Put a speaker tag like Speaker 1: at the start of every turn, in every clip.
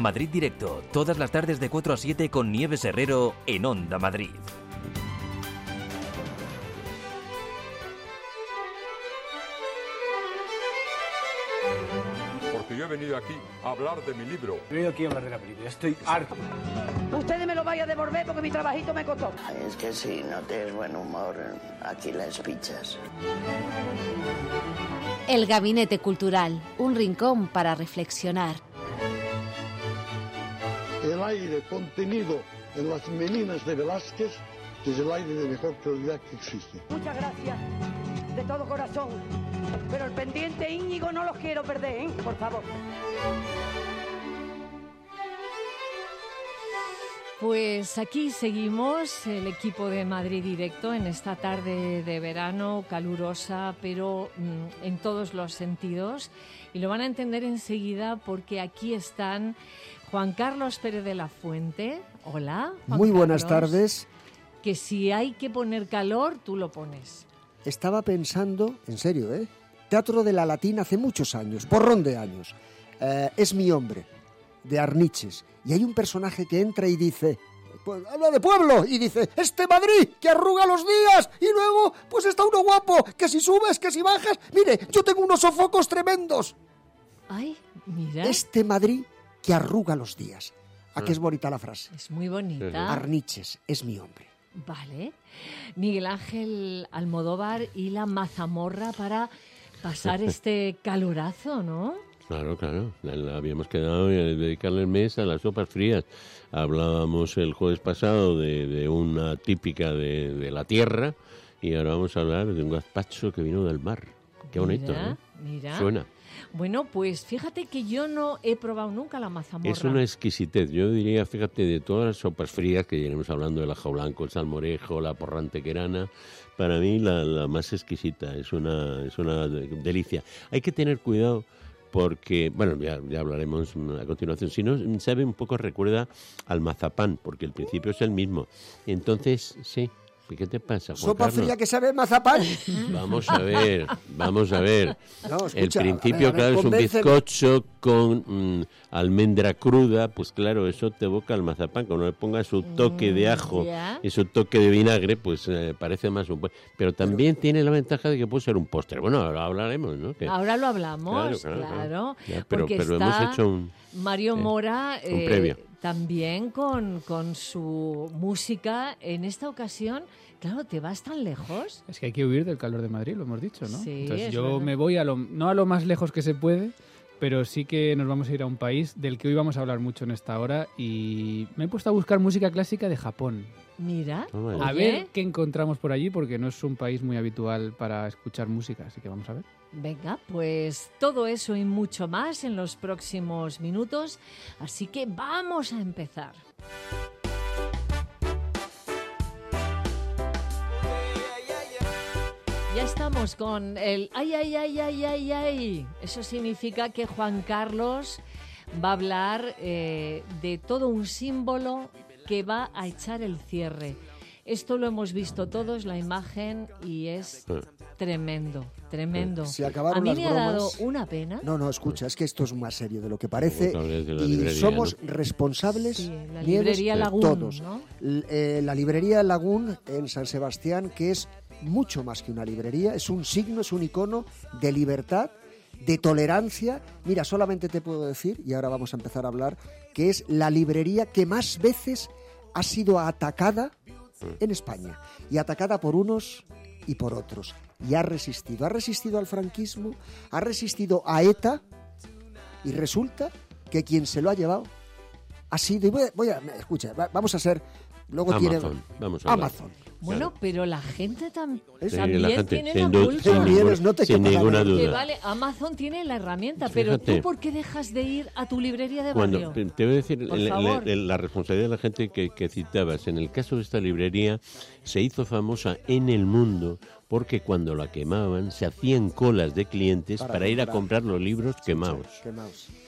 Speaker 1: Madrid Directo, todas las tardes de 4 a 7 con Nieves Herrero en Onda Madrid.
Speaker 2: Porque yo he venido aquí a hablar de mi libro.
Speaker 3: He venido aquí a hablar de la película, estoy harto.
Speaker 4: Ustedes me lo vayan a devolver porque mi trabajito me costó.
Speaker 5: Es que si no tienes buen humor, aquí las pichas.
Speaker 6: El Gabinete Cultural, un rincón para reflexionar.
Speaker 7: El aire contenido en las meninas de Velázquez es el aire de mejor calidad que existe.
Speaker 4: Muchas gracias, de todo corazón. Pero el pendiente Íñigo no los quiero perder, ¿eh? Por favor.
Speaker 8: Pues aquí seguimos, el equipo de Madrid Directo, en esta tarde de verano calurosa, pero en todos los sentidos. Y lo van a entender enseguida porque aquí están Juan Carlos Pérez de la Fuente. Hola, Juan
Speaker 9: Muy buenas
Speaker 8: Carlos.
Speaker 9: tardes.
Speaker 8: Que si hay que poner calor, tú lo pones.
Speaker 9: Estaba pensando, en serio, Teatro de la Latina hace muchos años, porrón de años. Es mi hombre, de Arniches. Y hay un personaje que entra y dice, pues habla de pueblo, y dice, este Madrid que arruga los días, y luego pues está uno guapo, que si subes, que si bajas, mire, yo tengo unos sofocos tremendos.
Speaker 8: Ay, mira.
Speaker 9: Este Madrid que arruga los días. ¿A qué es bonita la frase?
Speaker 8: Es muy bonita.
Speaker 9: Arniches es mi hombre.
Speaker 8: Vale. Miguel Ángel Almodóvar y la mazamorra para pasar este calorazo, ¿no?
Speaker 10: Claro. Habíamos quedado en dedicarle el mes a las sopas frías. Hablábamos el jueves pasado de una típica de la tierra y ahora vamos a hablar de un gazpacho que vino del mar. Qué bonito, ¿no?
Speaker 8: Mira.
Speaker 10: Suena.
Speaker 8: Bueno, pues fíjate que yo no he probado nunca la mazamorra.
Speaker 10: Es una exquisitez. Yo diría, fíjate, de todas las sopas frías que iremos hablando, el ajo blanco, el salmorejo, la porra antequerana, para mí la más exquisita. Es una delicia. Hay que tener cuidado porque, bueno, ya hablaremos a continuación. Si no, sabe un poco, recuerda al mazapán, porque el principio es el mismo. Entonces, sí. ¿Qué te pasa, Juan
Speaker 9: ¿Sopa
Speaker 10: Carlos?
Speaker 9: fría que sabe mazapán?
Speaker 10: Vamos a ver.
Speaker 9: No, escucha,
Speaker 10: El principio,
Speaker 9: a ver,
Speaker 10: claro, es un
Speaker 9: convénceme.
Speaker 10: bizcocho con almendra cruda, pues claro, eso te evoca al mazapán. Cuando le pongas su toque de ajo y su toque de vinagre, pues parece más un... Pero también tiene la ventaja de que puede ser un postre. Bueno, ahora hablaremos, ¿no? Que...
Speaker 8: Ahora lo hablamos,
Speaker 10: claro. Ya,
Speaker 8: porque
Speaker 10: pero
Speaker 8: está
Speaker 10: hemos hecho un...
Speaker 8: Mario Mora
Speaker 10: previo.
Speaker 8: también con su música. En esta ocasión, claro, ¿te vas tan lejos?
Speaker 3: Es que hay que huir del calor de Madrid, lo hemos dicho, ¿no?
Speaker 8: Sí,
Speaker 3: Entonces
Speaker 8: es
Speaker 3: yo
Speaker 8: verdad.
Speaker 3: me voy no a lo más lejos que se puede, pero sí que nos vamos a ir a un país del que hoy vamos a hablar mucho en esta hora y me he puesto a buscar música clásica de Japón.
Speaker 8: Mira,
Speaker 3: A ver qué encontramos por allí, porque no es un país muy habitual para escuchar música, así que vamos a ver.
Speaker 8: Venga, pues todo eso y mucho más en los próximos minutos, así que vamos a empezar. Ya estamos con el ay. Eso significa que Juan Carlos va a hablar de todo un símbolo que va a echar el cierre. Esto lo hemos visto todos, la imagen, y es tremendo.
Speaker 9: Se acabaron
Speaker 8: a mí
Speaker 9: las
Speaker 8: me ha
Speaker 9: bromas.
Speaker 8: dado una pena.
Speaker 9: No, escucha, es que esto es más serio de lo que parece y
Speaker 10: librería,
Speaker 9: somos
Speaker 10: ¿no?
Speaker 9: responsables,
Speaker 8: Sí, la
Speaker 9: Nieves,
Speaker 8: librería Lagún,
Speaker 9: todos.
Speaker 8: ¿no?
Speaker 9: La librería Lagún en San Sebastián, que es mucho más que una librería, es un signo, es un icono de libertad, de tolerancia. Mira, solamente te puedo decir, y ahora vamos a empezar a hablar, que es la librería que más veces ha sido atacada en España, y atacada por unos y por otros, y ha resistido al franquismo, ha resistido a ETA, y resulta que quien se lo ha llevado ha sido, y escucha, vamos a ser, luego
Speaker 10: Amazon, vamos a hablar.
Speaker 9: Amazon.
Speaker 8: Bueno, pero la gente también
Speaker 10: Sí, la gente,
Speaker 8: tiene
Speaker 10: sin
Speaker 8: la
Speaker 10: duda,
Speaker 8: culpa.
Speaker 10: sin
Speaker 9: Nieves, no te
Speaker 10: sin
Speaker 9: quepa
Speaker 10: ninguna
Speaker 9: nada.
Speaker 8: Que
Speaker 10: duda.
Speaker 8: vale, Amazon tiene la herramienta, pero
Speaker 10: Fíjate.
Speaker 8: ¿tú por qué dejas de ir a tu librería de
Speaker 10: Cuando,
Speaker 8: barrio?
Speaker 10: te voy a decir
Speaker 8: Por favor.
Speaker 10: la responsabilidad de la gente que citabas. En el caso de esta librería se hizo famosa en el mundo porque cuando la quemaban se hacían colas de clientes para ir a comprar los libros quemados.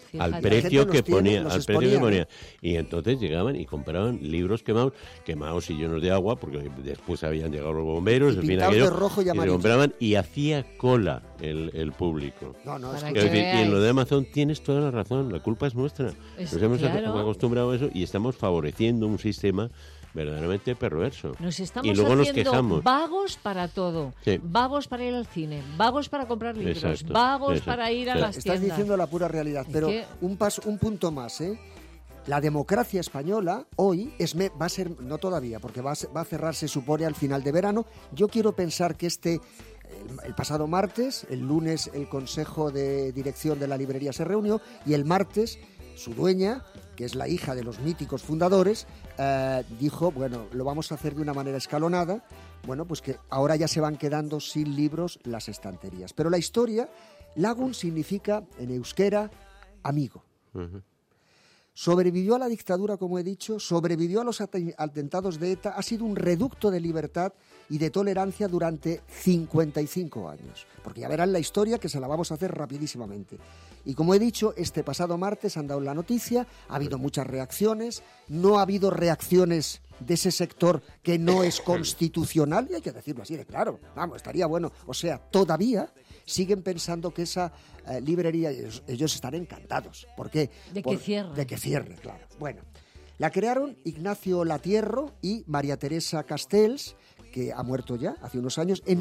Speaker 8: Fíjate.
Speaker 10: al precio que ponía,
Speaker 9: los
Speaker 10: al precio que
Speaker 9: exponían,
Speaker 10: ponía. Y entonces llegaban y compraban libros quemados y llenos de agua, porque después habían llegado los bomberos,
Speaker 9: Y
Speaker 10: en fin,
Speaker 9: pintados
Speaker 10: aquello,
Speaker 9: de rojo y
Speaker 10: se
Speaker 9: amarillo.
Speaker 10: compraban y hacía cola el público.
Speaker 9: No, es
Speaker 8: Para
Speaker 9: que-
Speaker 10: Quiero
Speaker 8: que
Speaker 10: decir, y en
Speaker 8: veáis.
Speaker 10: lo de Amazon tienes toda la razón, la culpa es nuestra.
Speaker 8: Es-
Speaker 10: Nos hemos
Speaker 8: claro.
Speaker 10: acostumbrado a eso y estamos favoreciendo un sistema verdaderamente perverso.
Speaker 8: Nos estamos
Speaker 10: y luego nos
Speaker 8: haciendo
Speaker 10: quejamos.
Speaker 8: vagos para todo.
Speaker 10: Sí.
Speaker 8: Vagos para ir al cine, vagos para comprar libros,
Speaker 10: Exacto,
Speaker 8: vagos
Speaker 10: exacto.
Speaker 8: para ir a
Speaker 10: Sí.
Speaker 8: las
Speaker 9: Estás
Speaker 8: tiendas.
Speaker 9: diciendo la pura realidad,
Speaker 8: Es
Speaker 9: pero
Speaker 8: que-
Speaker 9: un punto más, ¿eh? La democracia española hoy va a ser, no todavía, porque va a cerrar, se supone, al final de verano. Yo quiero pensar que el pasado martes, el lunes, el Consejo de Dirección de la Librería se reunió y el martes su dueña, que es la hija de los míticos fundadores, dijo, bueno, lo vamos a hacer de una manera escalonada, bueno, pues que ahora ya se van quedando sin libros las estanterías. Pero la historia, Lagun significa en euskera amigo.
Speaker 10: Ujú.
Speaker 9: Sobrevivió a la dictadura, como he dicho, sobrevivió a los atentados de ETA, ha sido un reducto de libertad y de tolerancia durante 55 años. Porque ya verán la historia, que se la vamos a hacer rapidísimamente. Y como he dicho, este pasado martes han dado la noticia, ha habido muchas reacciones, no ha habido reacciones de ese sector que no es constitucional, y hay que decirlo así de claro, vamos, estaría bueno. O sea, todavía siguen pensando que esa librería, ellos están encantados. ¿Por qué?
Speaker 8: De que cierre.
Speaker 9: De que cierre, claro. Bueno, la crearon Ignacio Latierro y María Teresa Castells, que ha muerto ya hace unos años, en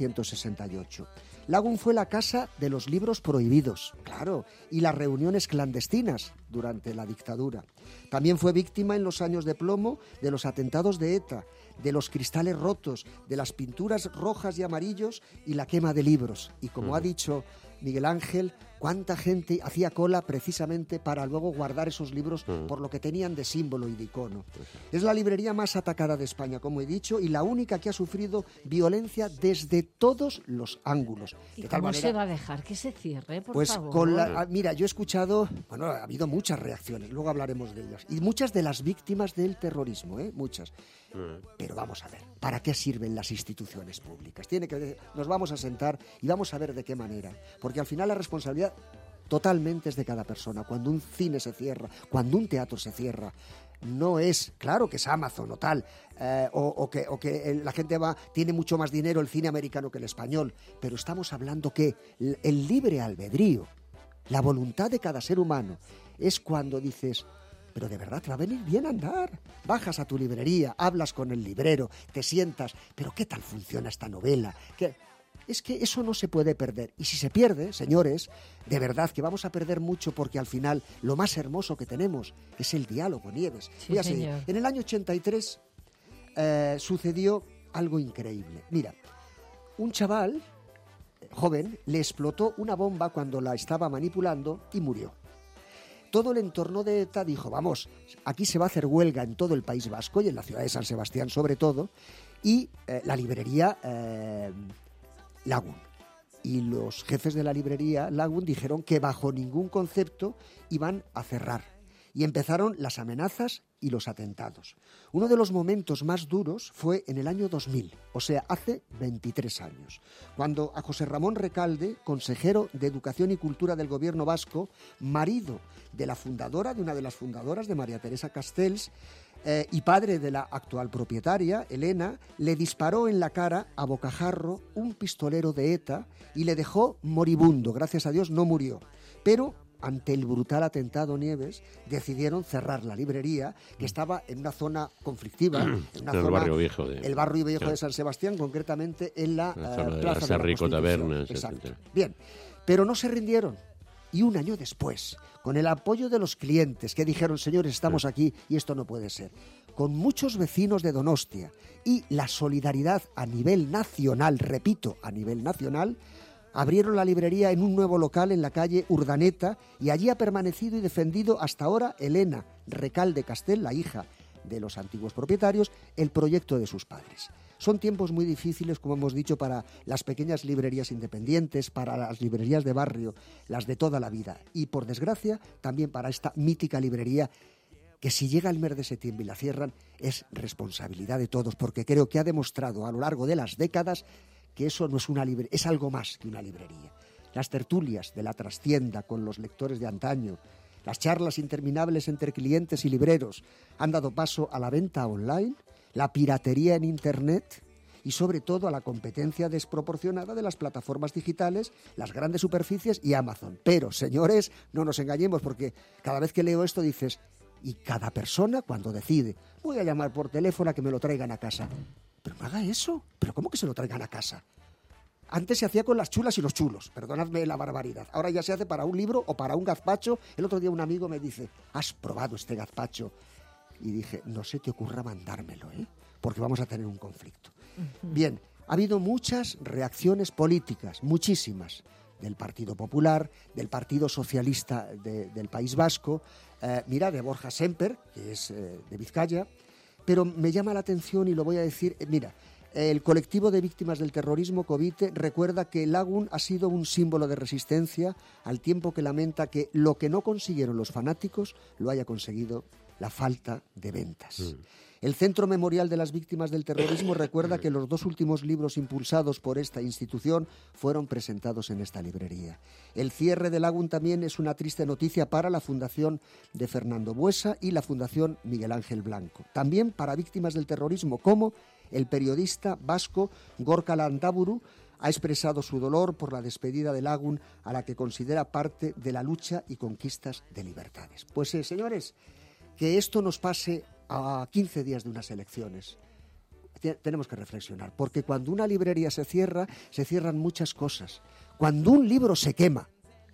Speaker 9: 1968. Lagun fue la casa de los libros prohibidos, claro, y las reuniones clandestinas durante la dictadura. También fue víctima en los años de plomo de los atentados de ETA, de los cristales rotos, de las pinturas rojas y amarillos y la quema de libros. Y como ha dicho Miguel Ángel, cuánta gente hacía cola precisamente para luego guardar esos libros por lo que tenían de símbolo y de icono. Es la librería más atacada de España, como he dicho, y la única que ha sufrido violencia desde todos los ángulos.
Speaker 8: ¿Y
Speaker 9: De tal
Speaker 8: cómo
Speaker 9: manera,
Speaker 8: se va a dejar que se cierre, por
Speaker 9: pues
Speaker 8: favor?
Speaker 9: mira, yo he escuchado, bueno, ha habido muchas reacciones, luego hablaremos de ellas, y muchas de las víctimas del terrorismo, muchas. Pero vamos a ver, ¿para qué sirven las instituciones públicas? Nos vamos a sentar y vamos a ver de qué manera, porque al final la responsabilidad totalmente es de cada persona. Cuando un cine se cierra, cuando un teatro se cierra, no es, claro que es Amazon o tal, o que la gente tiene mucho más dinero el cine americano que el español, pero estamos hablando que el libre albedrío, la voluntad de cada ser humano, es cuando dices, pero de verdad te va a venir bien andar. Bajas a tu librería, hablas con el librero, te sientas, pero ¿qué tal funciona esta novela? Es que eso no se puede perder. Y si se pierde, señores, de verdad que vamos a perder mucho, porque al final lo más hermoso que tenemos es el diálogo, Nieves.
Speaker 8: Sí,
Speaker 9: Voy a seguir.
Speaker 8: señor.
Speaker 9: En el año 83 sucedió algo increíble. Mira, un chaval joven le explotó una bomba cuando la estaba manipulando y murió. Todo el entorno de ETA dijo, vamos, aquí se va a hacer huelga en todo el País Vasco y en la ciudad de San Sebastián sobre todo, y la librería Lagun. Y los jefes de la librería Lagun dijeron que bajo ningún concepto iban a cerrar. Y empezaron las amenazas y los atentados. Uno de los momentos más duros fue en el año 2000, o sea, hace 23 años, cuando a José Ramón Recalde, consejero de Educación y Cultura del Gobierno vasco, marido de una de las fundadoras de María Teresa Castells, y padre de la actual propietaria, Elena, le disparó en la cara a bocajarro un pistolero de ETA y le dejó moribundo. Gracias a Dios no murió. Pero ante el brutal atentado, Nieves, decidieron cerrar la librería, que estaba en una zona conflictiva, en
Speaker 10: el barrio viejo
Speaker 9: de San Sebastián, concretamente en la
Speaker 10: zona de
Speaker 9: Plaza
Speaker 10: las
Speaker 9: de la
Speaker 10: Rico
Speaker 9: Constitución.
Speaker 10: Tabernas,
Speaker 9: Exacto.
Speaker 10: etcétera.
Speaker 9: Bien, pero no se rindieron. Y un año después, con el apoyo de los clientes que dijeron, señores, estamos aquí y esto no puede ser, con muchos vecinos de Donostia y la solidaridad a nivel nacional, repito, a nivel nacional, abrieron la librería en un nuevo local en la calle Urdaneta y allí ha permanecido y defendido hasta ahora Elena Recalde Castell, la hija de los antiguos propietarios, el proyecto de sus padres. Son tiempos muy difíciles, como hemos dicho, para las pequeñas librerías independientes, para las librerías de barrio, las de toda la vida. Y, por desgracia, también para esta mítica librería que si llega el mes de septiembre y la cierran, es responsabilidad de todos, porque creo que ha demostrado a lo largo de las décadas que eso no es una librería, es algo más que una librería. las tertulias de la trastienda con los lectores de antaño, las charlas interminables entre clientes y libreros han dado paso a la venta online, la piratería en Internet y sobre todo a la competencia desproporcionada de las plataformas digitales, las grandes superficies y Amazon. Pero, señores, no nos engañemos, porque cada vez que leo esto dices, y cada persona cuando decide, voy a llamar por teléfono a que me lo traigan a casa. Pero no haga eso, pero ¿cómo que se lo traigan a casa? Antes se hacía con las chulas y los chulos, perdonadme la barbaridad. Ahora ya se hace para un libro o para un gazpacho. El otro día un amigo me dice, ¿has probado este gazpacho? Y dije, no se te ocurra mandármelo, porque vamos a tener un conflicto. Bien, ha habido muchas reacciones políticas, muchísimas, del Partido Popular, del Partido Socialista del País Vasco, de Borja Semper, que es de Vizcaya, pero me llama la atención y lo voy a decir, el colectivo de víctimas del terrorismo, Covite, recuerda que Lagun ha sido un símbolo de resistencia, al tiempo que lamenta que lo que no consiguieron los fanáticos lo haya conseguido la falta de ventas. El Centro Memorial de las Víctimas del Terrorismo recuerda que los 2 últimos libros impulsados por esta institución fueron presentados en esta librería. El cierre de Lagun también es una triste noticia para la Fundación de Fernando Buesa y la Fundación Miguel Ángel Blanco. También para víctimas del terrorismo, como el periodista vasco Gorka Landaburu ha expresado su dolor por la despedida de Lagun, a la que considera parte de la lucha y conquistas de libertades. Pues señores, que esto nos pase a 15 días de unas elecciones. Tenemos que reflexionar, porque cuando una librería se cierra, se cierran muchas cosas. Cuando un libro se queman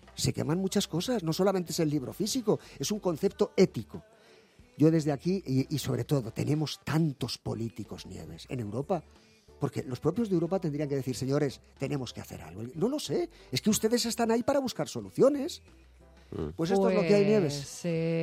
Speaker 9: muchas cosas, no solamente es el libro físico, es un concepto ético. Yo desde aquí, y sobre todo, tenemos tantos políticos, Nieves, en Europa, porque los propios de Europa tendrían que decir, señores, tenemos que hacer algo. No lo sé, es que ustedes están ahí para buscar soluciones. Pues esto es lo que hay, Nieves.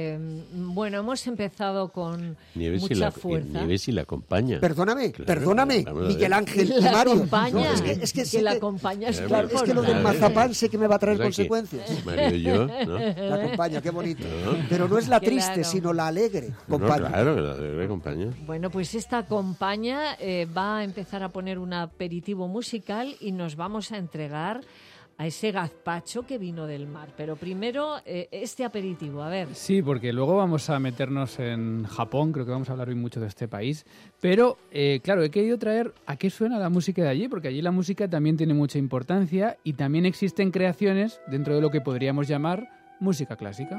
Speaker 8: Bueno, hemos empezado con
Speaker 10: Nieves
Speaker 8: mucha fuerza.
Speaker 10: Nieves y la acompaña.
Speaker 9: Perdóname, Miguel Ángel y
Speaker 8: La
Speaker 9: Mario.
Speaker 8: acompaña,
Speaker 9: Es que
Speaker 8: la acompaña es
Speaker 9: claro, es que lo del mazapán sé que me va a traer consecuencias.
Speaker 10: Mario y yo, ¿no?
Speaker 9: La acompaña, qué bonito. ¿No? Pero no es la triste,
Speaker 8: claro,
Speaker 9: sino la alegre
Speaker 10: No,
Speaker 9: compañía.
Speaker 10: claro, la alegre compañía.
Speaker 8: Bueno, pues esta compañía va a empezar a poner un aperitivo musical y nos vamos a entregar a ese gazpacho que vino del mar. Pero primero, este aperitivo, a ver.
Speaker 3: Sí, porque luego vamos a meternos en Japón, creo que vamos a hablar hoy mucho de este país. Pero, claro, he querido traer a qué suena la música de allí, porque allí la música también tiene mucha importancia y también existen creaciones dentro de lo que podríamos llamar música clásica.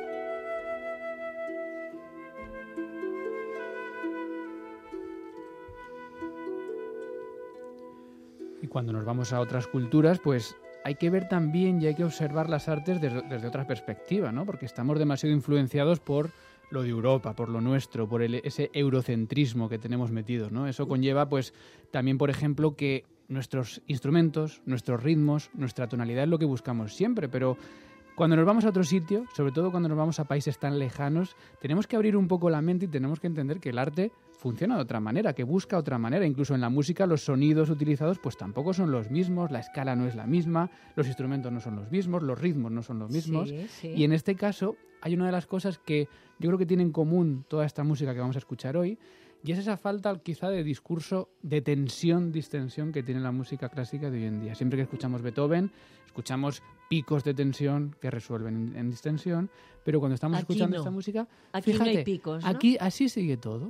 Speaker 3: Y cuando nos vamos a otras culturas, pues hay que ver también y hay que observar las artes desde otra perspectiva, ¿no? Porque estamos demasiado influenciados por lo de Europa, por lo nuestro, por ese eurocentrismo que tenemos metido, ¿no? Eso conlleva, pues, también, por ejemplo, que nuestros instrumentos, nuestros ritmos, nuestra tonalidad es lo que buscamos siempre, pero cuando nos vamos a otro sitio, sobre todo cuando nos vamos a países tan lejanos, tenemos que abrir un poco la mente y tenemos que entender que el arte funciona de otra manera, que busca otra manera. Incluso en la música los sonidos utilizados pues tampoco son los mismos, la escala no es la misma, los instrumentos no son los mismos, los ritmos no son los mismos.
Speaker 8: Sí.
Speaker 3: Y en este caso hay una de las cosas que yo creo que tiene en común toda esta música que vamos a escuchar hoy, y es esa falta quizá de discurso, de tensión, distensión que tiene la música clásica de hoy en día. Siempre que escuchamos Beethoven, escuchamos picos de tensión que resuelven en distensión, pero cuando estamos escuchando esta música,
Speaker 8: aquí
Speaker 3: fíjate,
Speaker 8: no hay picos, ¿no?
Speaker 3: Aquí así sigue todo.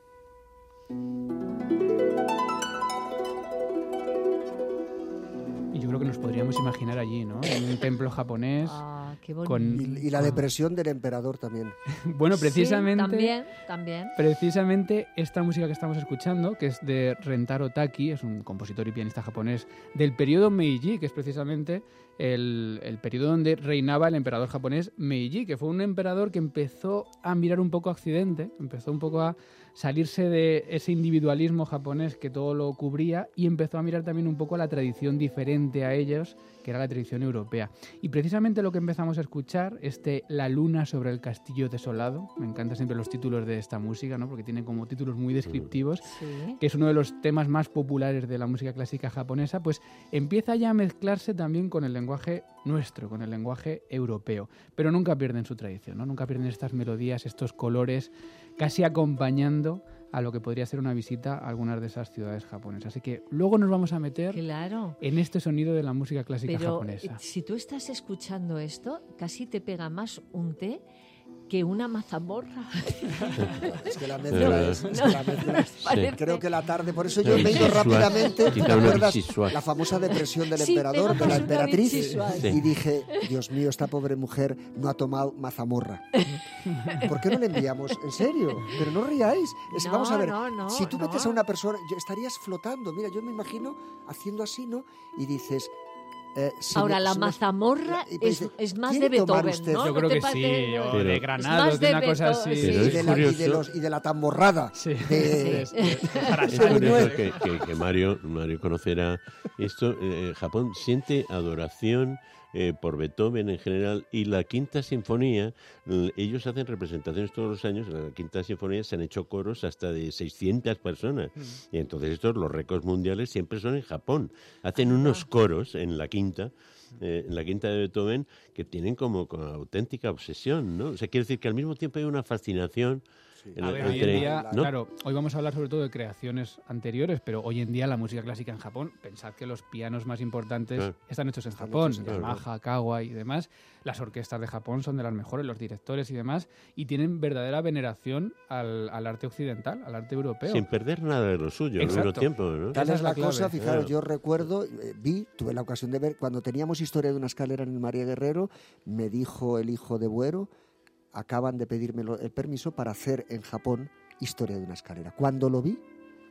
Speaker 3: Y yo creo que nos podríamos imaginar allí, ¿no? En un templo japonés.
Speaker 8: Qué bonito.
Speaker 9: Y la depresión del emperador también.
Speaker 3: Bueno, precisamente,
Speaker 8: sí, también.
Speaker 3: Precisamente esta música que estamos escuchando, que es de Rentaro Taki, es un compositor y pianista japonés del periodo Meiji, que es precisamente el periodo donde reinaba el emperador japonés Meiji, que fue un emperador que empezó a mirar un poco a Occidente, empezó un poco a salirse de ese individualismo japonés que todo lo cubría y empezó a mirar también un poco a la tradición diferente a ellos, que era la tradición europea. Y precisamente lo que empezamos a escuchar, La luna sobre el castillo desolado, me encantan siempre los títulos de esta música, ¿no? Porque tienen como títulos muy descriptivos,
Speaker 8: sí,
Speaker 3: que es uno de los temas más populares de la música clásica japonesa, pues empieza ya a mezclarse también con el lenguaje nuestro, con el lenguaje europeo, pero nunca pierden su tradición, ¿no? Nunca pierden estas melodías, estos colores, casi acompañando a lo que podría ser una visita a algunas de esas ciudades japonesas. Así que luego nos vamos a meter en este sonido de la música clásica japonesa.
Speaker 8: Si tú estás escuchando esto, casi te pega más un té que una mazamorra.
Speaker 9: Es que la mezcla es... Creo que la tarde... Por eso yo me he ido rápidamente... ¿Te acuerdas la famosa depresión del emperador, de la emperatriz? Y dije, Dios mío, esta pobre mujer no ha tomado mazamorra. ¿Por qué no le enviamos? ¿En serio? Pero no riáis. Vamos a ver, si tú metes a una persona... estarías flotando. Mira, yo me imagino haciendo así, ¿no? Y dices...
Speaker 8: Ahora, la mazamorra es más de Beethoven, ¿no?
Speaker 3: Yo creo que sí, o de Granados, de una cosa así.
Speaker 9: Y de la tamborrada.
Speaker 3: Sí.
Speaker 10: Es curioso que Mario conocerá esto. Japón siente adoración por Beethoven en general, y la Quinta Sinfonía, ellos hacen representaciones todos los años. En la Quinta Sinfonía se han hecho coros hasta de 600 personas, y entonces los récords mundiales siempre son en Japón. Hacen unos coros en la Quinta de Beethoven que tienen como auténtica obsesión, ¿no? O sea, quiere decir que al mismo tiempo hay una fascinación.
Speaker 3: Hoy en día, claro, hoy vamos a hablar sobre todo de creaciones anteriores, pero hoy en día la música clásica en Japón, pensad que los pianos más importantes están hechos en Japón, Yamaha, Kawai y demás. Las orquestas de Japón son de las mejores, los directores y demás, y tienen verdadera veneración al arte occidental, al arte europeo.
Speaker 10: Sin perder nada de lo suyo al mismo tiempo, ¿no?
Speaker 9: Tal es la cosa, fijaros, yo recuerdo, tuve la ocasión de ver, cuando teníamos Historia de una escalera en el María Guerrero, me dijo el hijo de Buero, acaban de pedirme el permiso para hacer en Japón Historia de una escalera. Cuando lo vi,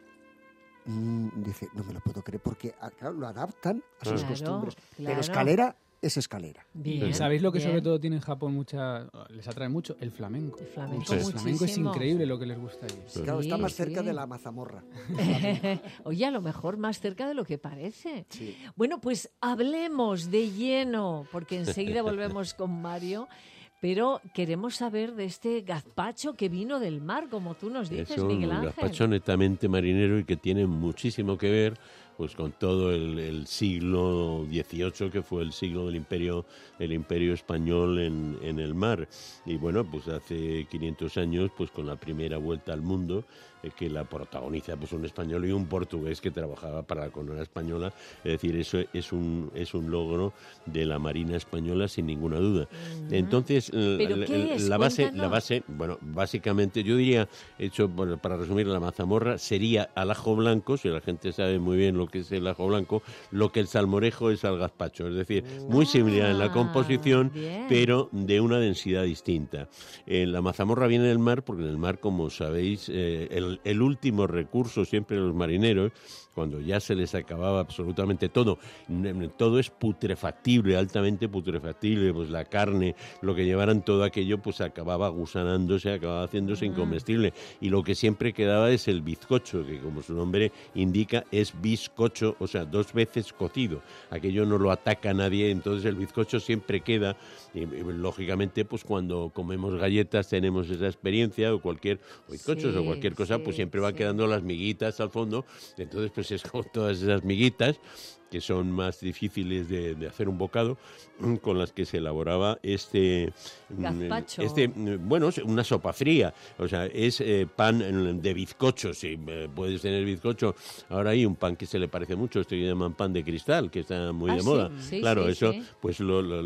Speaker 9: dice, no me lo puedo creer, porque claro, lo adaptan a sus costumbres. Pero escalera es escalera.
Speaker 3: Bien, ¿sabéis lo que sobre todo tiene en Japón les atrae mucho? El flamenco. El flamenco es increíble lo que les gusta allí.
Speaker 9: Claro, está más cerca de la mazamorra.
Speaker 8: Oye, a lo mejor más cerca de lo que parece.
Speaker 9: Sí.
Speaker 8: Bueno, pues hablemos de lleno, porque enseguida volvemos con Mario. Pero queremos saber de este gazpacho que vino del mar, como tú nos dices, Miguel Ángel. Es un
Speaker 10: gazpacho netamente marinero y que tiene muchísimo que ver pues con todo el siglo XVIII, que fue el siglo del imperio español en el mar. Y bueno, pues hace 500 años, pues con la primera vuelta al mundo, que la protagoniza pues un español y un portugués que trabajaba para la corona española. Es decir, eso es un logro de la Marina española sin ninguna duda. Entonces, la base, bueno, básicamente yo diría, para resumir, la mazamorra sería al ajo blanco, si la gente sabe muy bien lo que es el ajo blanco, lo que el salmorejo es al gazpacho, es decir, muy similar en la composición, pero de una densidad distinta. La mazamorra viene del mar, porque en el mar, como sabéis, el último recurso siempre de los marineros, cuando ya se les acababa absolutamente todo es putrefactible, altamente putrefactible, pues la carne, lo que llevaran, todo aquello, pues acababa gusanándose, acababa haciéndose incomestible, y lo que siempre quedaba es el bizcocho, que como su nombre indica es bizcocho, o sea, 2 veces cocido. Aquello no lo ataca nadie, entonces el bizcocho siempre queda, y lógicamente pues cuando comemos galletas tenemos esa experiencia, o bizcochos o cualquier cosa, pues siempre van quedando las miguitas al fondo, entonces pues es con todas esas miguitas que son más difíciles de hacer un bocado, con las que se elaboraba
Speaker 8: gazpacho.
Speaker 10: Bueno, una sopa fría, o sea, es pan de bizcocho, sí, puedes tener bizcocho. Ahora hay un pan que se le parece mucho, que llaman pan de cristal, que está muy de moda.
Speaker 8: Sí,
Speaker 10: claro,
Speaker 8: sí.
Speaker 10: Pues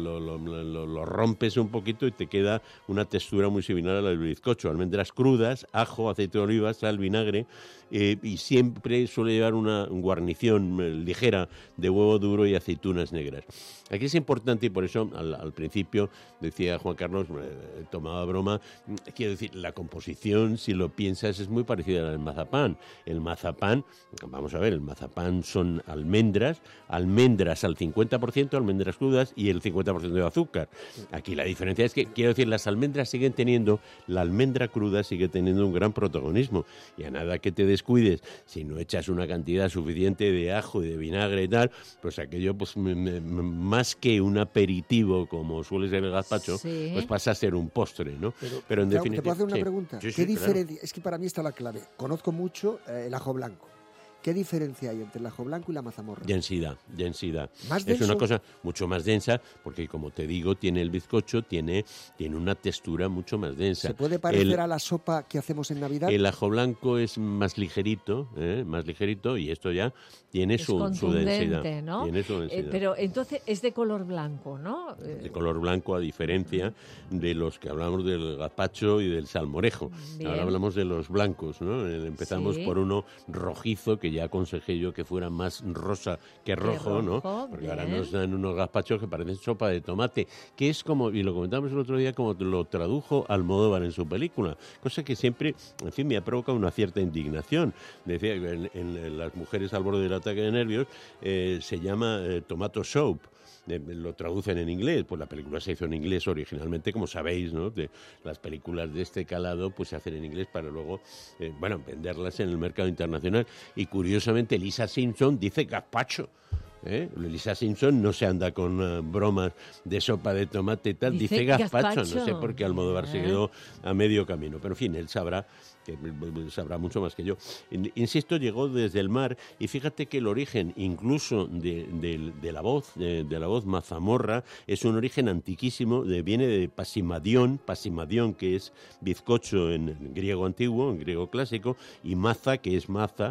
Speaker 10: lo rompes un poquito y te queda una textura muy similar a la del bizcocho. Almendras crudas, ajo, aceite de oliva, sal, vinagre, y siempre suele llevar una guarnición ligera de huevo duro y aceitunas negras. Aquí es importante, y por eso al principio decía Juan Carlos, tomaba broma, quiero decir, la composición, si lo piensas, es muy parecida a la del mazapán. El mazapán, vamos a ver, el mazapán son almendras al 50%, almendras crudas, y el 50% de azúcar. Aquí la diferencia es que, quiero decir, las almendras la almendra cruda sigue teniendo un gran protagonismo, y a nada que te descuides, si no echas una cantidad suficiente de ajo y de vinagre y tal, pues aquello, pues más que un aperitivo como suele ser el gazpacho, pues pasa a ser un postre, ¿no? Pero en definitiva,
Speaker 9: ¿te puedo hacer una pregunta?
Speaker 10: Sí,
Speaker 9: ¿Qué diferencia? Es que para mí está la clave. Conozco mucho el ajo blanco, ¿qué diferencia hay entre el ajo blanco y la mazamorra?
Speaker 10: Densidad.
Speaker 9: ¿Más denso?
Speaker 10: Es una cosa mucho más densa porque, como te digo, tiene el bizcocho, tiene una textura mucho más densa.
Speaker 9: ¿Se puede parecer a la sopa que hacemos en Navidad?
Speaker 10: El ajo blanco es más ligerito, y esto ya tiene su densidad.
Speaker 8: ¿No?
Speaker 10: Tiene su densidad.
Speaker 8: Pero entonces es de color blanco, ¿no?
Speaker 10: De color blanco, a diferencia de los que hablamos del gazpacho y del salmorejo.
Speaker 8: Bien.
Speaker 10: Ahora hablamos de los blancos, ¿no? Empezamos por uno rojizo, que ya aconsejé yo que fuera más rosa que rojo, ¿no? Porque
Speaker 8: bien.
Speaker 10: ahora nos dan unos gazpachos que parecen sopa de tomate, que es como, y lo comentamos el otro día, como lo tradujo Almodóvar en su película, cosa que siempre, en fin, me ha provocado una cierta indignación. Decía que en Las mujeres al borde del ataque de nervios se llama tomato soup. Lo traducen en inglés, pues la película se hizo en inglés originalmente, como sabéis, ¿no? Las películas de este calado pues se hacen en inglés para luego, venderlas en el mercado internacional. Y curiosamente Lisa Simpson dice gazpacho. Lisa Simpson no se anda con bromas de sopa de tomate y tal, dice gazpacho. No sé por qué Almodóvar se quedó a medio camino, pero en fin, él sabrá mucho más que yo. Insisto, llegó desde el mar, y fíjate que el origen incluso de la voz mazamorra es un origen antiquísimo, viene de pasimadión, que es bizcocho en griego antiguo, en griego clásico, y maza, que es masa,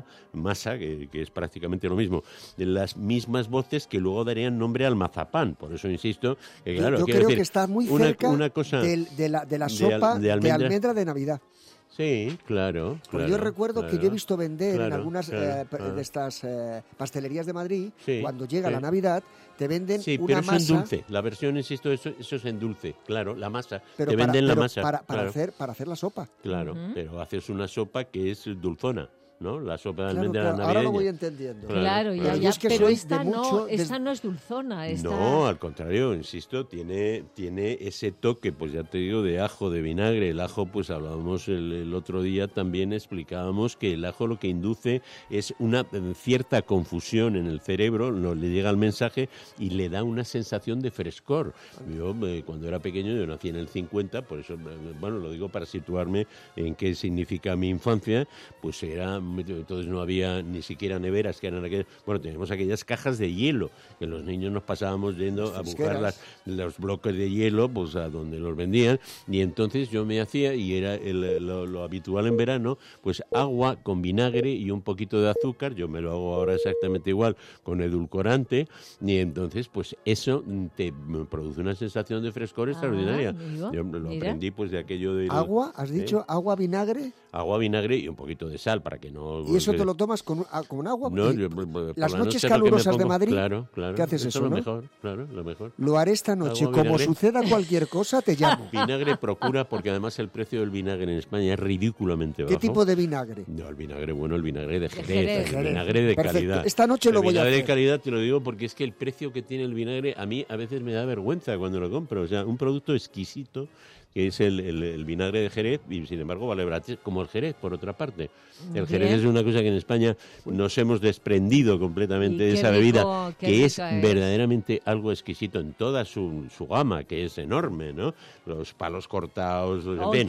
Speaker 10: que es prácticamente lo mismo. Las mismas voces que luego darían nombre al mazapán. Por eso insisto que, claro,
Speaker 9: yo creo
Speaker 10: decir,
Speaker 9: que está muy cerca
Speaker 10: una cosa
Speaker 9: de la sopa de almendra de Navidad.
Speaker 10: Sí, claro.
Speaker 9: Porque yo recuerdo que yo he visto vender en algunas de estas pastelerías de Madrid, cuando llega la Navidad, te venden una masa.
Speaker 10: Pero es en dulce. La versión, insisto, eso es en dulce, claro, la masa.
Speaker 9: Pero
Speaker 10: te venden la masa.
Speaker 9: Para hacer la sopa.
Speaker 10: Claro, pero haces una sopa que es dulzona, ¿no? La sopa de almendra navideña.
Speaker 9: Ahora lo voy entendiendo.
Speaker 8: Claro, ya.
Speaker 9: Es que
Speaker 8: pero esta no es dulzona.
Speaker 10: No, al contrario, insisto, tiene ese toque, pues ya te digo, de ajo, de vinagre. El ajo, pues hablábamos el otro día, también explicábamos que el ajo lo que induce es una cierta confusión en el cerebro, no le llega el mensaje y le da una sensación de frescor. Yo, cuando era pequeño, yo nací en el 50, por eso, lo digo para situarme en qué significa mi infancia, pues era... Entonces no había ni siquiera neveras, que eran teníamos aquellas cajas de hielo, que los niños nos pasábamos yendo a buscar los bloques de hielo, pues a donde los vendían, y entonces yo me hacía, y era lo habitual en verano, pues agua con vinagre y un poquito de azúcar. Yo me lo hago ahora exactamente igual, con edulcorante, y entonces pues eso te produce una sensación de frescor extraordinaria. Yo lo aprendí pues de aquello de...
Speaker 9: ¿Agua? ¿Has dicho agua, vinagre?
Speaker 10: Agua, vinagre y un poquito de sal, para que no...
Speaker 9: ¿Y eso te lo tomas con agua?
Speaker 10: No,
Speaker 9: las noches calurosas de Madrid,
Speaker 10: claro.
Speaker 9: ¿qué haces eso,
Speaker 10: lo
Speaker 9: no?
Speaker 10: Mejor, claro, lo mejor.
Speaker 9: Lo haré esta noche.
Speaker 10: Agua,
Speaker 9: como
Speaker 10: vinagre.
Speaker 9: Suceda cualquier cosa, te llamo.
Speaker 10: Vinagre procura, porque además el precio del vinagre en España es ridículamente bajo.
Speaker 9: ¿Qué tipo de vinagre?
Speaker 10: No, el vinagre bueno, el vinagre de Jerez. El vinagre de calidad.
Speaker 9: Esta noche lo voy a hacer.
Speaker 10: El vinagre de calidad te lo digo porque es que el precio que tiene el vinagre a mí a veces me da vergüenza cuando lo compro. O sea, un producto exquisito, que es el vinagre de Jerez, y sin embargo vale barato, como el Jerez, por otra parte. El Jerez es una cosa que en España nos hemos desprendido completamente de esa bebida, que es verdaderamente algo exquisito en toda su gama, que es enorme, ¿no? Los palos cortados,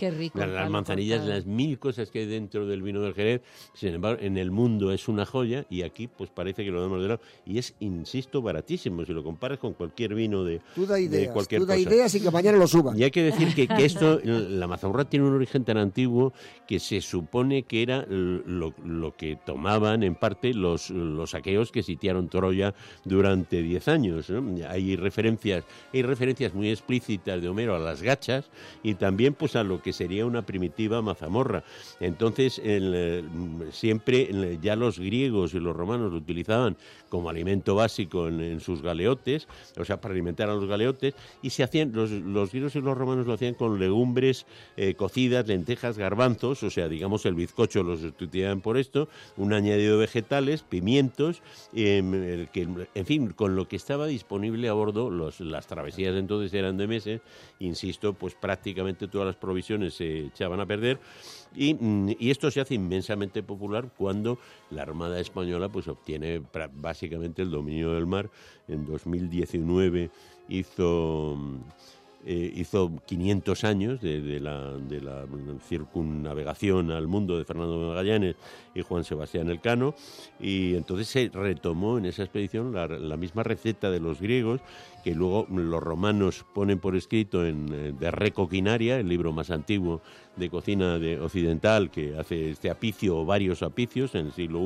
Speaker 10: las manzanillas, las mil cosas que hay dentro del vino del Jerez. Sin embargo, en el mundo es una joya, y aquí pues parece que lo damos de lado, y es, insisto, baratísimo si lo comparas con cualquier vino de cualquier cosa. Tú da
Speaker 9: ideas y que mañana lo suban.
Speaker 10: Y hay que decir que esto, la mazamorra tiene un origen tan antiguo que se supone que era lo que tomaban en parte los aqueos que sitiaron Troya durante 10 años, ¿no? Hay referencias muy explícitas de Homero a las gachas, y también pues a lo que sería una primitiva mazamorra. Entonces siempre ya los griegos y los romanos lo utilizaban como alimento básico en sus galeotes, o sea, para alimentar a los galeotes, y se hacían, los griegos y los romanos lo hacían con legumbres cocidas, lentejas, garbanzos, o sea, digamos el bizcocho lo sustituían por esto, un añadido de vegetales, pimientos, en fin, con lo que estaba disponible a bordo. Las travesías entonces eran de meses, insisto, pues prácticamente todas las provisiones se echaban a perder, y esto se hace inmensamente popular cuando la Armada Española pues obtiene básicamente el dominio del mar. En 2019 hizo hizo 500 años de la circunnavegación al mundo de Fernando Magallanes y Juan Sebastián Elcano, y entonces se retomó en esa expedición la misma receta de los griegos, que luego los romanos ponen por escrito en De Re Coquinaria, el libro más antiguo de cocina occidental, que hace este apicio o varios apicios en el siglo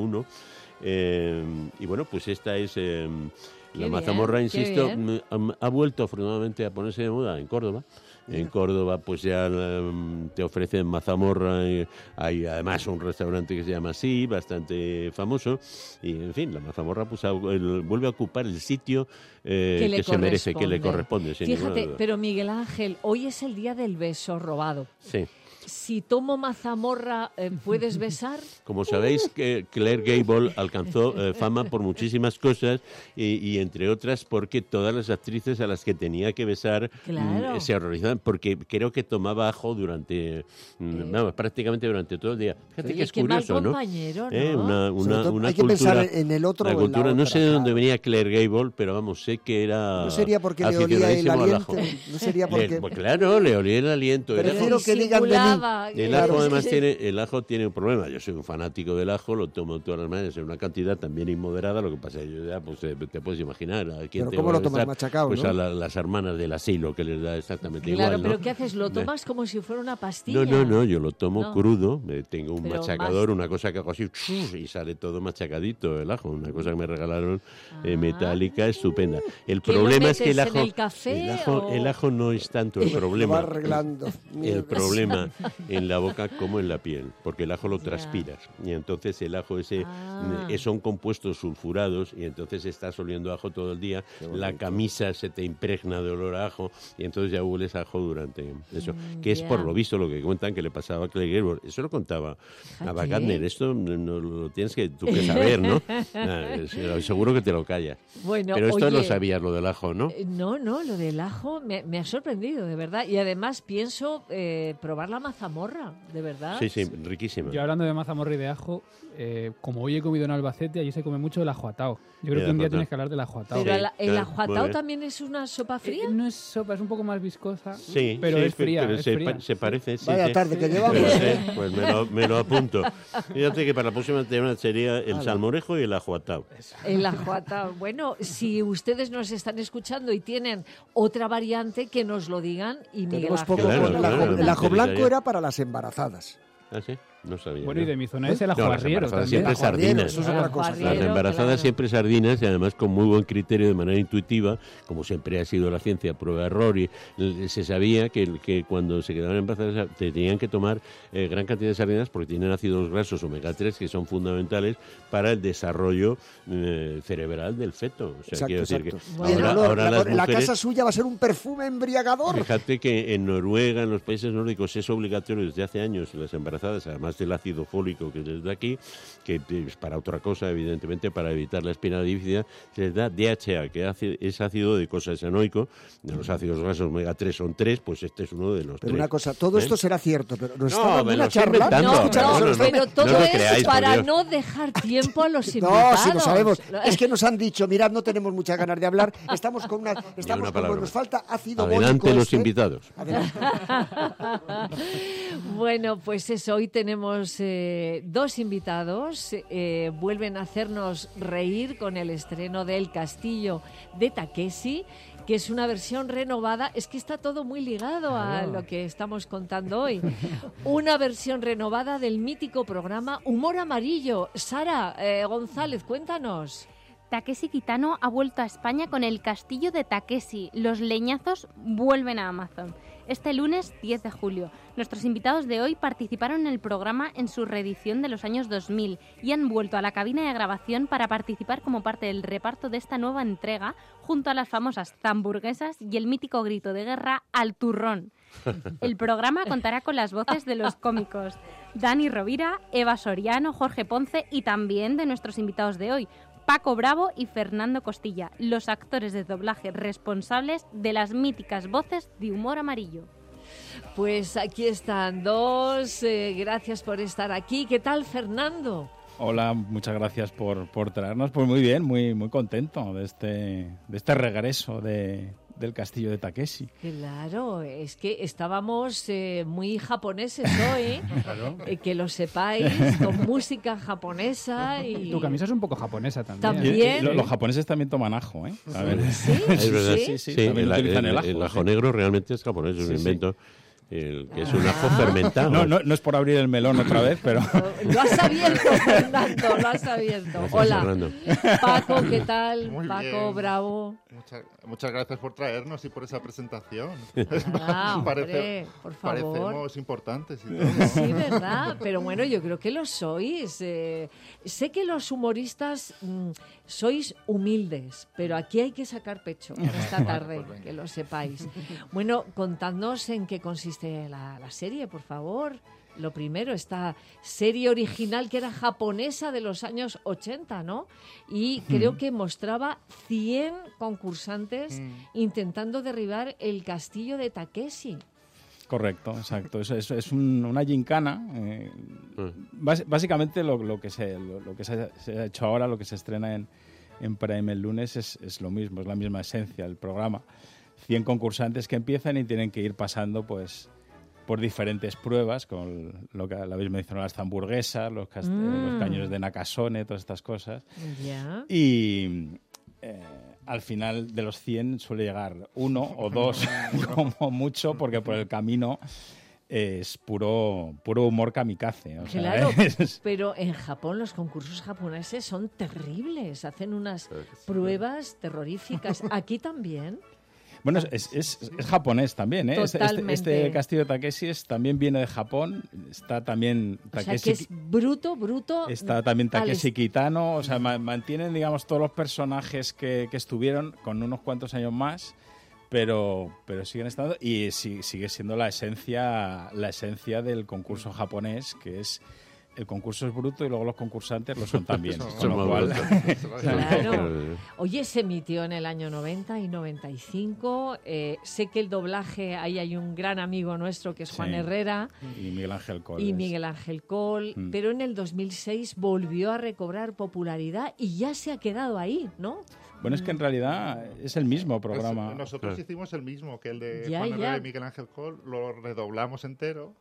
Speaker 10: I. Y bueno, pues esta es... la mazamorra, insisto, ha vuelto afortunadamente a ponerse de moda en Córdoba. En Córdoba pues ya te ofrecen mazamorra, hay además un restaurante que se llama así, bastante famoso, y en fin, la mazamorra pues vuelve a ocupar el sitio que se merece, que le corresponde.
Speaker 8: Fíjate, pero Miguel Ángel, hoy es el día del beso robado.
Speaker 10: Sí.
Speaker 8: Si tomo mazamorra, ¿puedes besar?
Speaker 10: Como sabéis, que Claire Gable alcanzó fama por muchísimas cosas y entre otras porque todas las actrices a las que tenía que besar se horrorizaban, porque creo que tomaba ajo durante prácticamente durante todo el día. Fíjate que es curioso,
Speaker 8: mal compañero,
Speaker 10: ¿no? Una
Speaker 9: hay que
Speaker 10: cultura,
Speaker 9: pensar en el otro.
Speaker 10: la cultura, no sé de dónde venía Claire Gable, pero vamos, sé que era.
Speaker 9: No sería porque le olía el aliento. No sería porque.
Speaker 10: Pues claro, le olía el aliento.
Speaker 9: Prefiero que digan de mí.
Speaker 10: El ajo además tiene un problema. Yo soy un fanático del ajo, lo tomo todas las mañanas en una cantidad también inmoderada. Lo que pasa es que yo ya, pues te puedes imaginar. ¿A quién
Speaker 9: pero cómo lo tomas machacado?
Speaker 10: Pues
Speaker 9: ¿no?
Speaker 10: a las hermanas del asilo, que les da exactamente igual.
Speaker 8: Claro, pero
Speaker 10: ¿no?
Speaker 8: ¿qué haces? ¿Lo tomas como si fuera una pastilla?
Speaker 10: No, yo lo tomo crudo. Tengo un
Speaker 8: pero
Speaker 10: machacador, una cosa que hago así y sale todo machacadito el ajo. Una cosa que me regalaron metálica, estupenda. El problema es que el ajo no es tanto el problema.
Speaker 9: Lo va arreglando.
Speaker 10: El problema en la boca como en la piel, porque el ajo lo transpiras y entonces el ajo son compuestos sulfurados y entonces estás oliendo ajo todo el día, la camisa se te impregna de olor a ajo y entonces ya hueles ajo durante eso, que es por lo visto lo que cuentan que le pasaba a Claire Gable. Eso lo contaba a Wagner. Esto no lo tienes tú que saber, ¿no? Seguro que te lo callas.
Speaker 8: Bueno,
Speaker 10: pero esto lo sabías, lo del ajo, ¿no?
Speaker 8: No, lo del ajo me ha sorprendido, de verdad. Y además pienso probar la mazamorra, de verdad.
Speaker 10: Sí, riquísima.
Speaker 3: Yo hablando de mazamorra y de ajo, como hoy he comido en Albacete, allí se come mucho el ajo atao. Yo creo que un día tienes que hablar del ajo atao.
Speaker 8: Pero el ajo atao también es una sopa fría.
Speaker 3: No es sopa, es un poco más viscosa,
Speaker 10: sí,
Speaker 3: pero es fría.
Speaker 10: Pero se parece. Sí,
Speaker 9: Vaya tarde que llevamos.
Speaker 10: Pues me lo apunto. Fíjate que para la próxima tema sería el salmorejo y el ajo atao.
Speaker 8: El ajo atao. Bueno, si ustedes nos están escuchando y tienen otra variante, que nos lo digan y Miguel Ángel.
Speaker 9: El ajo blanco era para las embarazadas.
Speaker 10: ¿Ah, sí? No sabía.
Speaker 3: Bueno, y de mi zona es el ajo arriero también.
Speaker 10: Siempre sardinas.
Speaker 9: Eso es otra cosa.
Speaker 10: Las embarazadas siempre sardinas y además con muy buen criterio, de manera intuitiva, como siempre ha sido la ciencia, prueba-error, y se sabía que cuando se quedaban embarazadas tenían que tomar gran cantidad de sardinas porque tienen ácidos grasos omega 3 que son fundamentales para el desarrollo cerebral del feto. O sea, quiero decir que ahora las mujeres,
Speaker 9: la casa suya va a ser un perfume embriagador.
Speaker 10: Fíjate que en Noruega, en los países nórdicos, es obligatorio desde hace años las embarazadas, además del ácido fólico que les da aquí, que es para otra cosa, evidentemente, para evitar la espina bífida, se les da DHA, que es ácido docosahexaenoico. De los ácidos grasos omega 3 son 3, pues este es uno de los 3.
Speaker 9: Pero una cosa, todo esto será cierto, pero nos está dando
Speaker 10: me
Speaker 9: una
Speaker 10: lo estoy
Speaker 9: charla.
Speaker 10: inventando.
Speaker 8: Pero todo es
Speaker 10: creáis,
Speaker 8: para no dejar tiempo a los invitados.
Speaker 9: No, si lo sabemos. Es que nos han dicho, mirad, no tenemos muchas ganas de hablar, estamos con como nos falta ácido bólico.
Speaker 10: Adelante los invitados.
Speaker 9: Adelante.
Speaker 8: Bueno, pues eso, hoy tenemos dos invitados. Vuelven a hacernos reír con el estreno de El Castillo de Takeshi, que es una versión renovada. Es que está todo muy ligado a lo que estamos contando hoy. Una versión renovada del mítico programa Humor Amarillo. Sara González, cuéntanos.
Speaker 11: Takeshi Kitano ha vuelto a España con El Castillo de Takeshi. Los leñazos vuelven a Amazon. Este lunes 10 de julio. Nuestros invitados de hoy participaron en el programa en su reedición de los años 2000 y han vuelto a la cabina de grabación para participar como parte del reparto de esta nueva entrega junto a las famosas zamburguesas y el mítico grito de guerra al turrón. El programa contará con las voces de los cómicos Dani Rovira, Eva Soriano, Jorge Ponce y también de nuestros invitados de hoy, Paco Bravo y Fernando Costilla, los actores de doblaje responsables de las míticas voces de Humor Amarillo.
Speaker 8: Pues aquí están dos, gracias por estar aquí. ¿Qué tal, Fernando?
Speaker 12: Hola, muchas gracias por traernos. Pues muy bien, muy contento de este regreso de del castillo de Takeshi.
Speaker 8: Claro, es que estábamos muy japoneses hoy,
Speaker 3: Claro.
Speaker 8: Que lo sepáis, con música japonesa y...
Speaker 3: Tu camisa es un poco japonesa también.
Speaker 8: También.
Speaker 12: Los japoneses también toman ajo, ¿eh? A ver.
Speaker 8: ¿Sí?
Speaker 10: Es verdad.
Speaker 12: Sí, también utilizan el ajo.
Speaker 10: El ajo
Speaker 12: sí.
Speaker 10: negro realmente es japonés, es un invento. Que es un ajo fermentado.
Speaker 12: No es por abrir el melón otra vez, pero...
Speaker 8: Lo has abierto, Fernando, lo has abierto.
Speaker 10: Gracias,
Speaker 8: Hola,
Speaker 10: Fernando.
Speaker 8: Paco, ¿qué tal?
Speaker 13: Muy
Speaker 8: Paco,
Speaker 13: bien.
Speaker 8: bravo.
Speaker 13: Muchas gracias por traernos y por esa presentación.
Speaker 8: Hombre, por favor.
Speaker 13: Parecemos importantes y todo.
Speaker 8: Sí, ¿verdad? Pero bueno, yo creo que lo sois. Sé que los humoristas sois humildes, pero aquí hay que sacar pecho esta tarde, que lo sepáis. Bueno, contadnos en qué consiste la serie, por favor. Lo primero, esta serie original que era japonesa de los años 80, ¿no? Y creo que mostraba 100 concursantes intentando derribar el castillo de Takeshi.
Speaker 12: Correcto, exacto. Es una gincana. Básicamente lo que se ha hecho ahora, lo que se estrena en Prime el lunes es lo mismo, es la misma esencia del programa. 100 concursantes que empiezan y tienen que ir pasando pues por diferentes pruebas, con lo que habéis mencionado, las hamburguesas, los cañones de Nakasone, todas estas cosas.
Speaker 8: Ya.
Speaker 12: Y al final de los 100 suele llegar uno o dos como mucho, porque por el camino es puro humor kamikaze. O sea,
Speaker 8: Claro, pero en Japón los concursos japoneses son terribles, hacen unas pruebas terroríficas. ¿Aquí también?
Speaker 12: Bueno, es japonés también, ¿eh?
Speaker 8: Totalmente.
Speaker 12: Este castillo de Takeshi también viene de Japón. Está también
Speaker 8: O sea,
Speaker 12: Takeshi.
Speaker 8: que es bruto.
Speaker 12: Está también Takeshi Kitano. O sea, mantienen, digamos, todos los personajes que estuvieron con unos cuantos años más, pero siguen estando. Y sigue siendo la esencia del concurso japonés, que es... El concurso es bruto y luego los concursantes lo son también. Con lo cual...
Speaker 8: Claro. Oye, se emitió en el año 90 y 95. Sé que el doblaje, ahí hay un gran amigo nuestro que es Juan Herrera.
Speaker 12: Y Miguel Ángel Col.
Speaker 8: Pero en el 2006 volvió a recobrar popularidad y ya se ha quedado ahí, ¿no?
Speaker 12: Bueno, es que en realidad es el mismo programa.
Speaker 13: Nosotros hicimos el mismo que el de Juan Herrera y Miguel Ángel Col. Lo redoblamos entero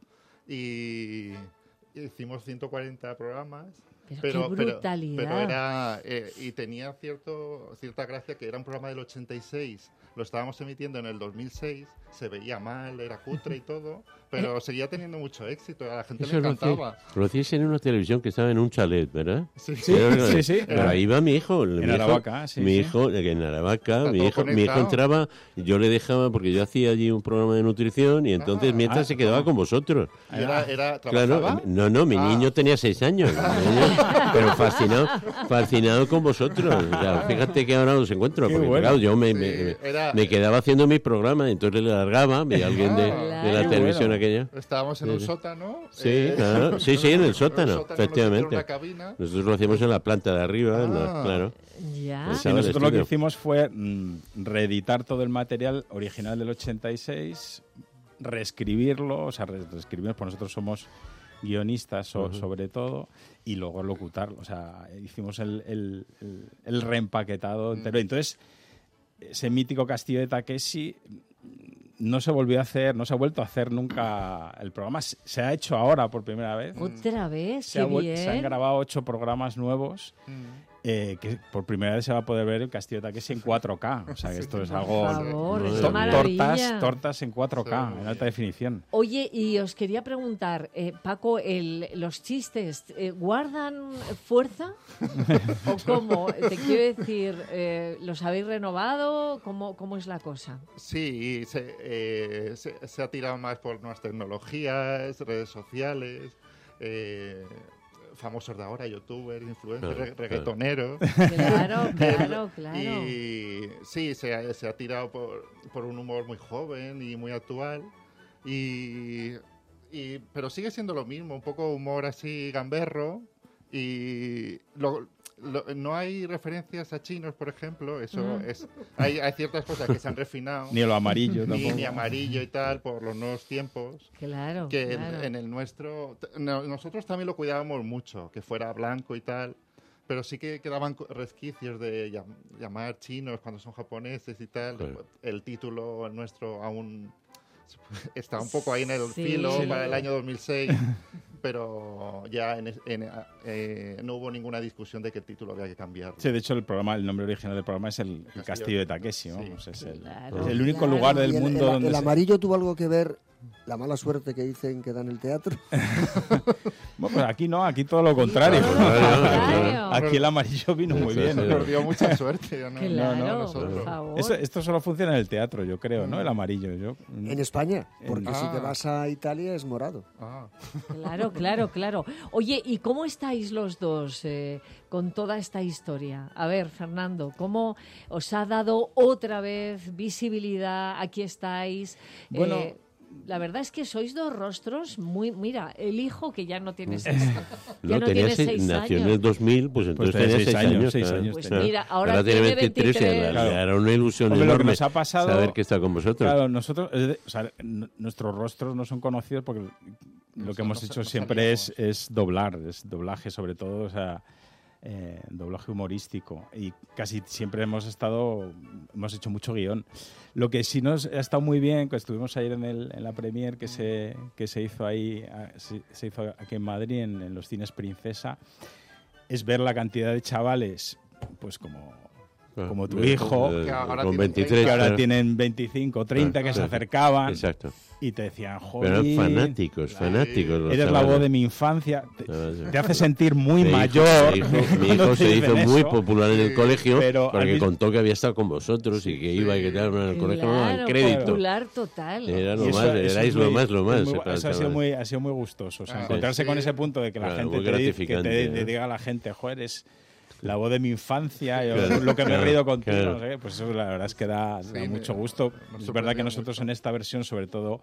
Speaker 13: y... Hicimos 140 programas,
Speaker 8: pero qué brutalidad.
Speaker 13: pero era y tenía cierta gracia que era un programa del 86, lo estábamos emitiendo en el 2006, se veía mal, era cutre y todo, pero seguía teniendo mucho éxito, a la gente le encantaba.
Speaker 10: Lo hacíais en una televisión que estaba en un chalet, ¿verdad?
Speaker 12: Sí.
Speaker 10: Pero ahí iba mi hijo.
Speaker 12: En Aravaca,
Speaker 10: en Aravaca, mi hijo entraba, yo le dejaba, porque yo hacía allí un programa de nutrición y entonces mientras se quedaba con vosotros.
Speaker 13: ¿Trabajaba?
Speaker 10: Claro, no, mi niño tenía 6 años, pero fascinado con vosotros. O sea, fíjate que ahora los encuentro, porque claro, yo me quedaba haciendo mis programas, entonces le largaba, veía a alguien de la televisión aquella.
Speaker 13: Estábamos en un sótano.
Speaker 10: Sí, claro. Sí, en el sótano, efectivamente.
Speaker 13: Una cabina.
Speaker 10: Nosotros lo hacíamos en la planta de arriba, claro.
Speaker 8: Ya.
Speaker 12: Sí, nosotros lo que hicimos fue reeditar todo el material original del 86, reescribirlo, o sea, reescribimos, pues nosotros somos guionistas sobre todo, y luego locutarlo, o sea, hicimos el reempaquetado entero. Entonces, ese mítico castillo de Takeshi no se volvió a hacer, no se ha vuelto a hacer nunca el programa. Se ha hecho ahora por primera vez.
Speaker 8: Otra vez,
Speaker 12: se han grabado 8 programas nuevos. Que por primera vez se va a poder ver el castillo de Takeshi en 4K. O sea, que esto es algo...
Speaker 8: Por favor, es una maravilla.
Speaker 12: Tortas en 4K, en alta definición.
Speaker 8: Oye, y os quería preguntar, Paco, los chistes, ¿guardan fuerza? ¿O cómo? Te quiero decir, ¿los habéis renovado? ¿Cómo es la cosa?
Speaker 13: Sí, se ha tirado más por nuevas tecnologías, redes sociales... famosos de ahora, youtubers, influencers, reggaetoneros.
Speaker 8: Claro.
Speaker 13: Y sí, se ha tirado por un humor muy joven y muy actual. Pero sigue siendo lo mismo, un poco humor así gamberro. Y no hay referencias a chinos, por ejemplo. Hay ciertas cosas que se han refinado.
Speaker 12: Ni lo amarillo tampoco.
Speaker 13: Ni amarillo y tal, por los nuevos tiempos.
Speaker 8: Claro.
Speaker 13: En el nuestro... Nosotros también lo cuidábamos mucho, que fuera blanco y tal. pero sí que quedaban resquicios de llamar chinos cuando son japoneses y tal.
Speaker 10: Claro.
Speaker 13: El título nuestro aún está un poco ahí en el filo para el año 2006, pero ya no hubo ninguna discusión de que el título había que cambiarlo.
Speaker 12: Sí, de hecho el nombre original del programa es el Castillo de Takeshi, ¿no?
Speaker 13: Sí.
Speaker 12: Pues es
Speaker 8: Claro.
Speaker 12: el único lugar del mundo donde
Speaker 9: ¿El amarillo tuvo algo que ver la mala suerte que dicen que da en el teatro?
Speaker 12: Bueno, pues aquí no, aquí todo lo contrario.
Speaker 8: Claro.
Speaker 12: Aquí el amarillo vino muy bien.
Speaker 13: Nos dio mucha suerte. ¿No?
Speaker 8: Claro, por favor.
Speaker 12: Esto solo funciona en el teatro, yo creo, ¿no? El amarillo.
Speaker 9: En España, porque si te vas a Italia es morado.
Speaker 8: Claro. Oye, ¿y cómo estáis los dos con toda esta historia? A ver, Fernando, ¿cómo os ha dado otra vez visibilidad? Aquí estáis.
Speaker 12: Bueno,
Speaker 8: la verdad es que sois dos rostros muy... Mira, el hijo que ya no tiene
Speaker 10: nació en el 2000, pues entonces tenía 6 años.
Speaker 8: Pues
Speaker 10: claro.
Speaker 8: mira, ahora
Speaker 10: tiene
Speaker 8: tiene
Speaker 10: 23 y era una ilusión
Speaker 12: Hombre,
Speaker 10: enorme
Speaker 12: lo que nos ha pasado,
Speaker 10: saber que está con vosotros.
Speaker 12: Claro, nosotros, nuestros rostros no son conocidos porque lo que hemos hecho siempre es doblar, es doblaje sobre todo, o sea... doblaje humorístico, y casi siempre hemos hecho mucho guión. Lo que sí nos ha estado muy bien, que estuvimos ayer en la premier que se hizo ahí, se hizo aquí en Madrid, en los cines Princesa, es ver la cantidad de chavales, pues como tu hijo,
Speaker 10: con 23,
Speaker 12: que ahora tienen 25, 30, que se acercaban.
Speaker 10: Exacto.
Speaker 12: Y te decían, joder,
Speaker 10: pero eran fanáticos.
Speaker 12: Eres la voz de mi infancia. Te hace sentir muy mayor.
Speaker 10: Mi hijo se hizo muy popular en el colegio porque contó que había estado con vosotros y que iba y que tal, en el colegio no daban crédito.
Speaker 8: Popular total.
Speaker 10: Era lo más, erais lo más.
Speaker 12: Eso ha sido muy gustoso. O sea, encontrarse con ese punto de que la gente te diga a la gente, joder, es la voz de mi infancia, lo que me he reído contigo, no sé qué, pues eso la verdad es que da mucho gusto. Es verdad que nosotros en esta versión, sobre todo,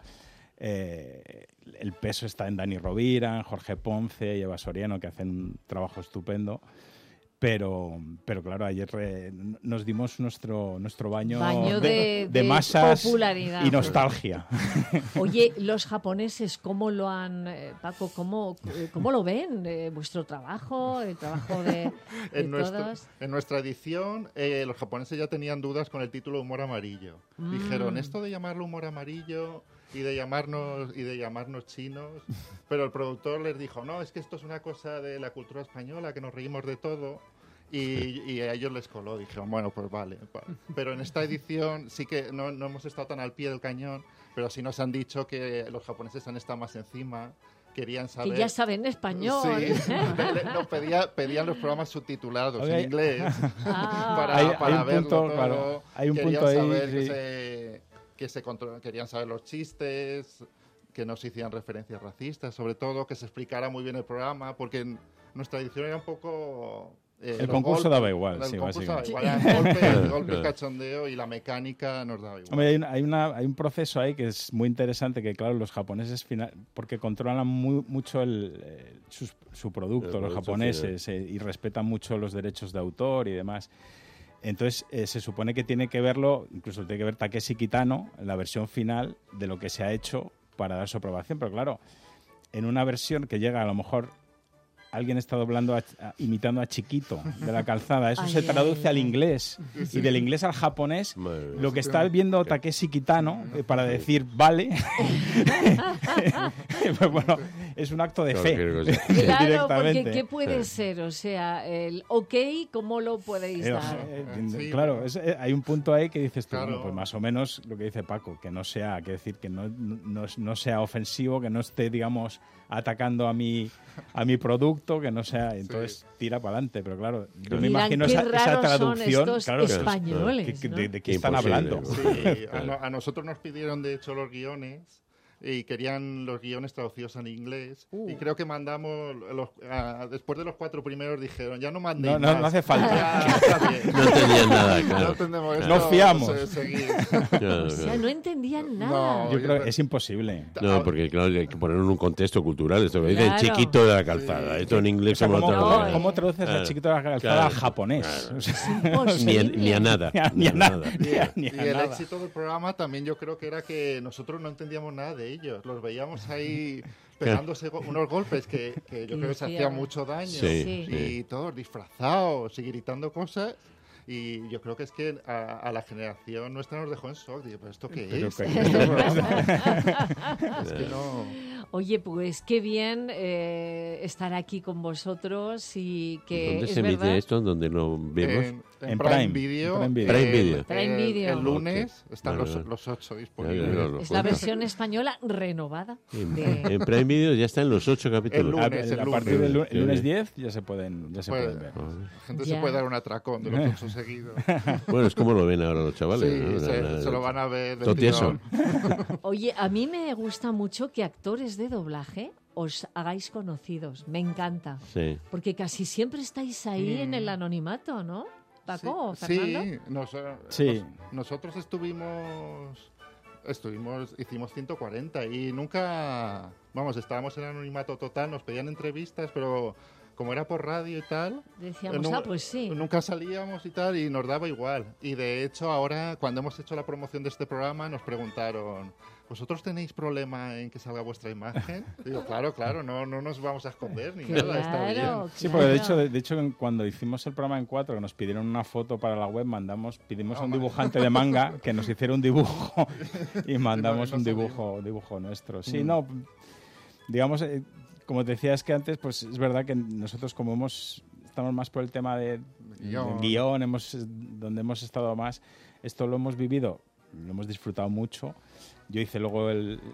Speaker 12: el peso está en Dani Rovira, en Jorge Ponce y Eva Soriano, que hacen un trabajo estupendo. Pero claro, ayer nos dimos nuestro baño de masas
Speaker 8: popularidad
Speaker 12: y nostalgia.
Speaker 8: Oye, los japoneses, ¿cómo lo han, Paco, cómo lo ven? ¿Vuestro trabajo, el trabajo de todos?
Speaker 13: En nuestra edición, los japoneses ya tenían dudas con el título Humor Amarillo. Dijeron, esto de llamarlo Humor Amarillo y de llamarnos chinos, pero el productor les dijo, no, es que esto es una cosa de la cultura española, que nos reímos de todo, y a ellos les coló. Dijeron, bueno, pues vale. Pero en esta edición sí que no hemos estado tan al pie del cañón, pero sí nos han dicho que los japoneses han estado más encima, querían saber...
Speaker 8: Que ya saben español.
Speaker 13: Sí, pedían los programas subtitulados en inglés para verlo todo.
Speaker 12: Claro, hay un
Speaker 13: querían
Speaker 12: punto
Speaker 13: saber
Speaker 12: ahí,
Speaker 13: querían saber los chistes, que no se hicieran referencias racistas, sobre todo que se explicara muy bien el programa, porque en nuestra edición era un poco...
Speaker 12: el concurso daba igual, sí, básicamente.
Speaker 13: El golpe, cachondeo y la mecánica nos daba igual.
Speaker 12: Hombre, hay un proceso ahí que es muy interesante, que claro, los japoneses, porque controlan mucho su producto, los japoneses, y respetan mucho los derechos de autor y demás. Entonces, se supone que tiene que verlo, incluso tiene que ver Takeshi Kitano, en la versión final de lo que se ha hecho para dar su aprobación. Pero claro, en una versión que llega a lo mejor... Alguien está imitando a Chiquito de la Calzada. Eso se traduce al inglés. Y del inglés al japonés, lo que está viendo Takeshi Kitano para decir vale, pues bueno, es un acto de fe.
Speaker 8: Claro, porque ¿qué puede ser? O sea, el ok, ¿cómo lo podéis dar?
Speaker 12: Claro, hay un punto ahí que dices tú, bueno, pues más o menos lo que dice Paco, que no sea, que decir, que no sea ofensivo, que no esté, digamos, atacando a mi producto, que no sea, entonces tira para adelante, pero claro, yo me imagino esa traducción, claro,
Speaker 8: españoles, ¿no?
Speaker 12: ¿De qué están hablando?
Speaker 13: Sí, a nosotros nos pidieron de hecho los guiones y querían los guiones traducidos en inglés y creo que mandamos después de los 4 primeros dijeron ya no mandéis más.
Speaker 12: No hace falta.
Speaker 10: No entendían nada, claro.
Speaker 13: No entendemos esto,
Speaker 12: nos fiamos.
Speaker 8: O sea, no entendían nada.
Speaker 12: Yo creo que es imposible.
Speaker 10: No, porque claro, hay que ponerlo en un contexto cultural. Esto que dicen Chiquito de la Calzada. Esto en inglés.
Speaker 12: O sea, ¿cómo traduces a Chiquito de la Calzada a japonés?
Speaker 10: Ni a nada.
Speaker 12: Ni a nada.
Speaker 13: Y el éxito del programa también yo creo que era que nosotros no entendíamos nada de ellos. Los veíamos ahí pegándose unos golpes que yo creo que se hacían mucho daño, y todos disfrazados y gritando cosas. Y yo creo que es que a la generación nuestra nos dejó en shock. Digo, ¿pero esto qué es? Es que no...
Speaker 8: Oye, pues qué bien estar aquí con vosotros y que
Speaker 10: ¿Dónde
Speaker 8: es
Speaker 10: se emite
Speaker 8: verdad?
Speaker 10: esto? ¿Dónde lo vemos?
Speaker 13: En Prime Video.
Speaker 10: Prime Video.
Speaker 13: El lunes están
Speaker 10: Vale,
Speaker 13: los 8 disponibles.
Speaker 8: Es la versión española renovada.
Speaker 10: En Prime Video ya están los 8 capítulos.
Speaker 12: A partir del lunes 10 ya se pueden ver.
Speaker 13: La gente se puede dar un atracón de los 8 seguidos.
Speaker 10: Bueno, es como lo ven ahora los chavales.
Speaker 13: Sí,
Speaker 10: ¿no?
Speaker 13: se lo van a ver.
Speaker 10: Todo tieso.
Speaker 8: Oye, a mí me gusta mucho que actores de doblaje os hagáis conocidos. Me encanta.
Speaker 10: Sí.
Speaker 8: Porque casi siempre estáis ahí en el anonimato, ¿no? Paco, Fernando.
Speaker 13: Nosotros hicimos 140 y nunca, estábamos en anonimato total, nos pedían entrevistas, pero como era por radio y tal,
Speaker 8: decíamos, pues sí.
Speaker 13: Nunca salíamos y tal, y nos daba igual. Y de hecho ahora, cuando hemos hecho la promoción de este programa, nos preguntaron, ¿vosotros tenéis problema en que salga vuestra imagen? Digo, claro, no nos vamos a esconder ni nada, está bien.
Speaker 12: Sí, porque de hecho cuando hicimos el programa en 4, que nos pidieron una foto para la web, pedimos a un dibujante de manga que nos hiciera un dibujo y mandamos un dibujo nuestro. Sí, digamos, como te decía, es que antes, pues es verdad que nosotros como estamos más por el tema de guión, donde hemos estado más, esto lo hemos vivido, lo hemos disfrutado mucho. Yo hice luego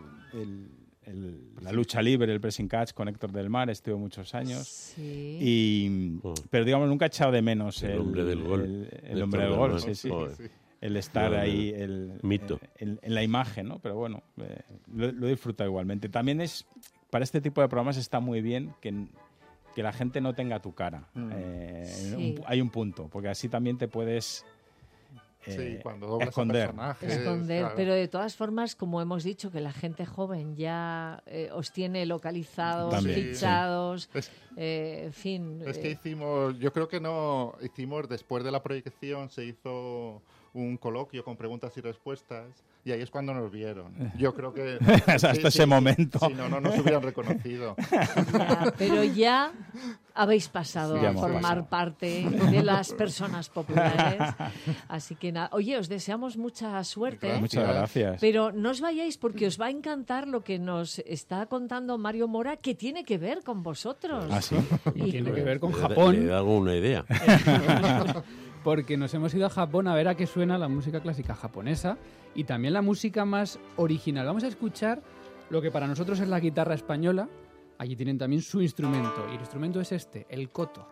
Speaker 12: la lucha libre, el pressing catch con Héctor del Mar, estuve muchos años.
Speaker 8: Sí.
Speaker 12: Pero digamos, nunca he echado de menos
Speaker 10: el hombre del gol.
Speaker 12: El hombre del gol, sí. El estar ahí,
Speaker 10: mito.
Speaker 12: En la imagen, ¿no? Pero bueno, lo he disfrutado igualmente. También para este tipo de programas está muy bien que la gente no tenga tu cara. Hay un punto, porque así también te puedes...
Speaker 13: cuando doblas
Speaker 12: esconder.
Speaker 8: Claro. Pero de todas formas, como hemos dicho, que la gente joven ya os tiene localizados, fichados, en fin.
Speaker 13: Es que yo creo que hicimos después de la proyección, se hizo un coloquio con preguntas y respuestas, y ahí es cuando nos vieron. Yo creo que...
Speaker 12: hasta ese momento.
Speaker 13: Si no nos hubieran reconocido.
Speaker 8: Pero ya habéis pasado a formar parte de las personas populares. Así que nada. Oye, os deseamos mucha suerte.
Speaker 12: Muchas gracias.
Speaker 8: Pero no os vayáis porque os va a encantar lo que nos está contando Mario Mora, que tiene que ver con vosotros.
Speaker 12: ¿Ah, sí?
Speaker 3: Y tiene que ver con Japón.
Speaker 10: ¿Le da alguna idea?
Speaker 3: Porque nos hemos ido a Japón a ver a qué suena la música clásica japonesa y también la música más original. Vamos a escuchar lo que para nosotros es la guitarra española. Allí tienen también su instrumento, y el instrumento es el koto.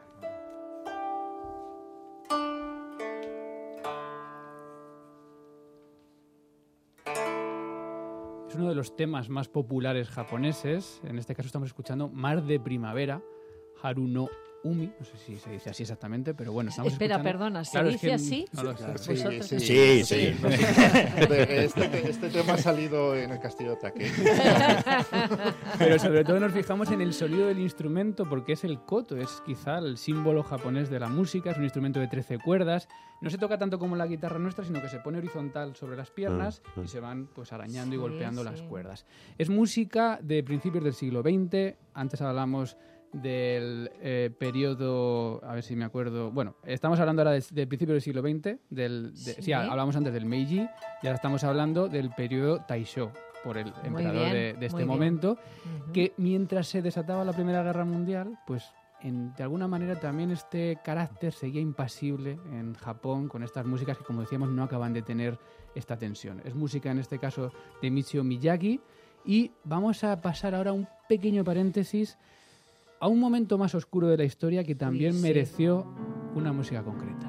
Speaker 3: Es uno de los temas más populares japoneses. En este caso estamos escuchando Mar de Primavera, Haru no Umi, no sé si se dice así exactamente, pero bueno, estamos escuchando...
Speaker 8: Perdona, ¿se dice así?
Speaker 10: No lo sé.
Speaker 13: Sí.
Speaker 10: Sí.
Speaker 13: Este tema ha salido en el Castillo de Taque.
Speaker 3: Pero sobre todo nos fijamos en el sonido del instrumento, porque es el koto, es quizá el símbolo japonés de la música, es un instrumento de 13 cuerdas, no se toca tanto como la guitarra nuestra, sino que se pone horizontal sobre las piernas y se van pues arañando y golpeando las cuerdas. Es música de principios del siglo XX, antes hablamos del periodo, a ver si me acuerdo, bueno, estamos hablando ahora del principio del siglo XX, sí, hablamos antes del Meiji y ahora estamos hablando del periodo Taisho, por el emperador de este momento, que mientras se desataba la Primera Guerra Mundial, pues de alguna manera también este carácter seguía impasible en Japón con estas músicas que, como decíamos, no acaban de tener esta tensión. Es música, en este caso, de Michio Miyagi, y vamos a pasar ahora un pequeño paréntesis a un momento más oscuro de la historia que también mereció una música concreta.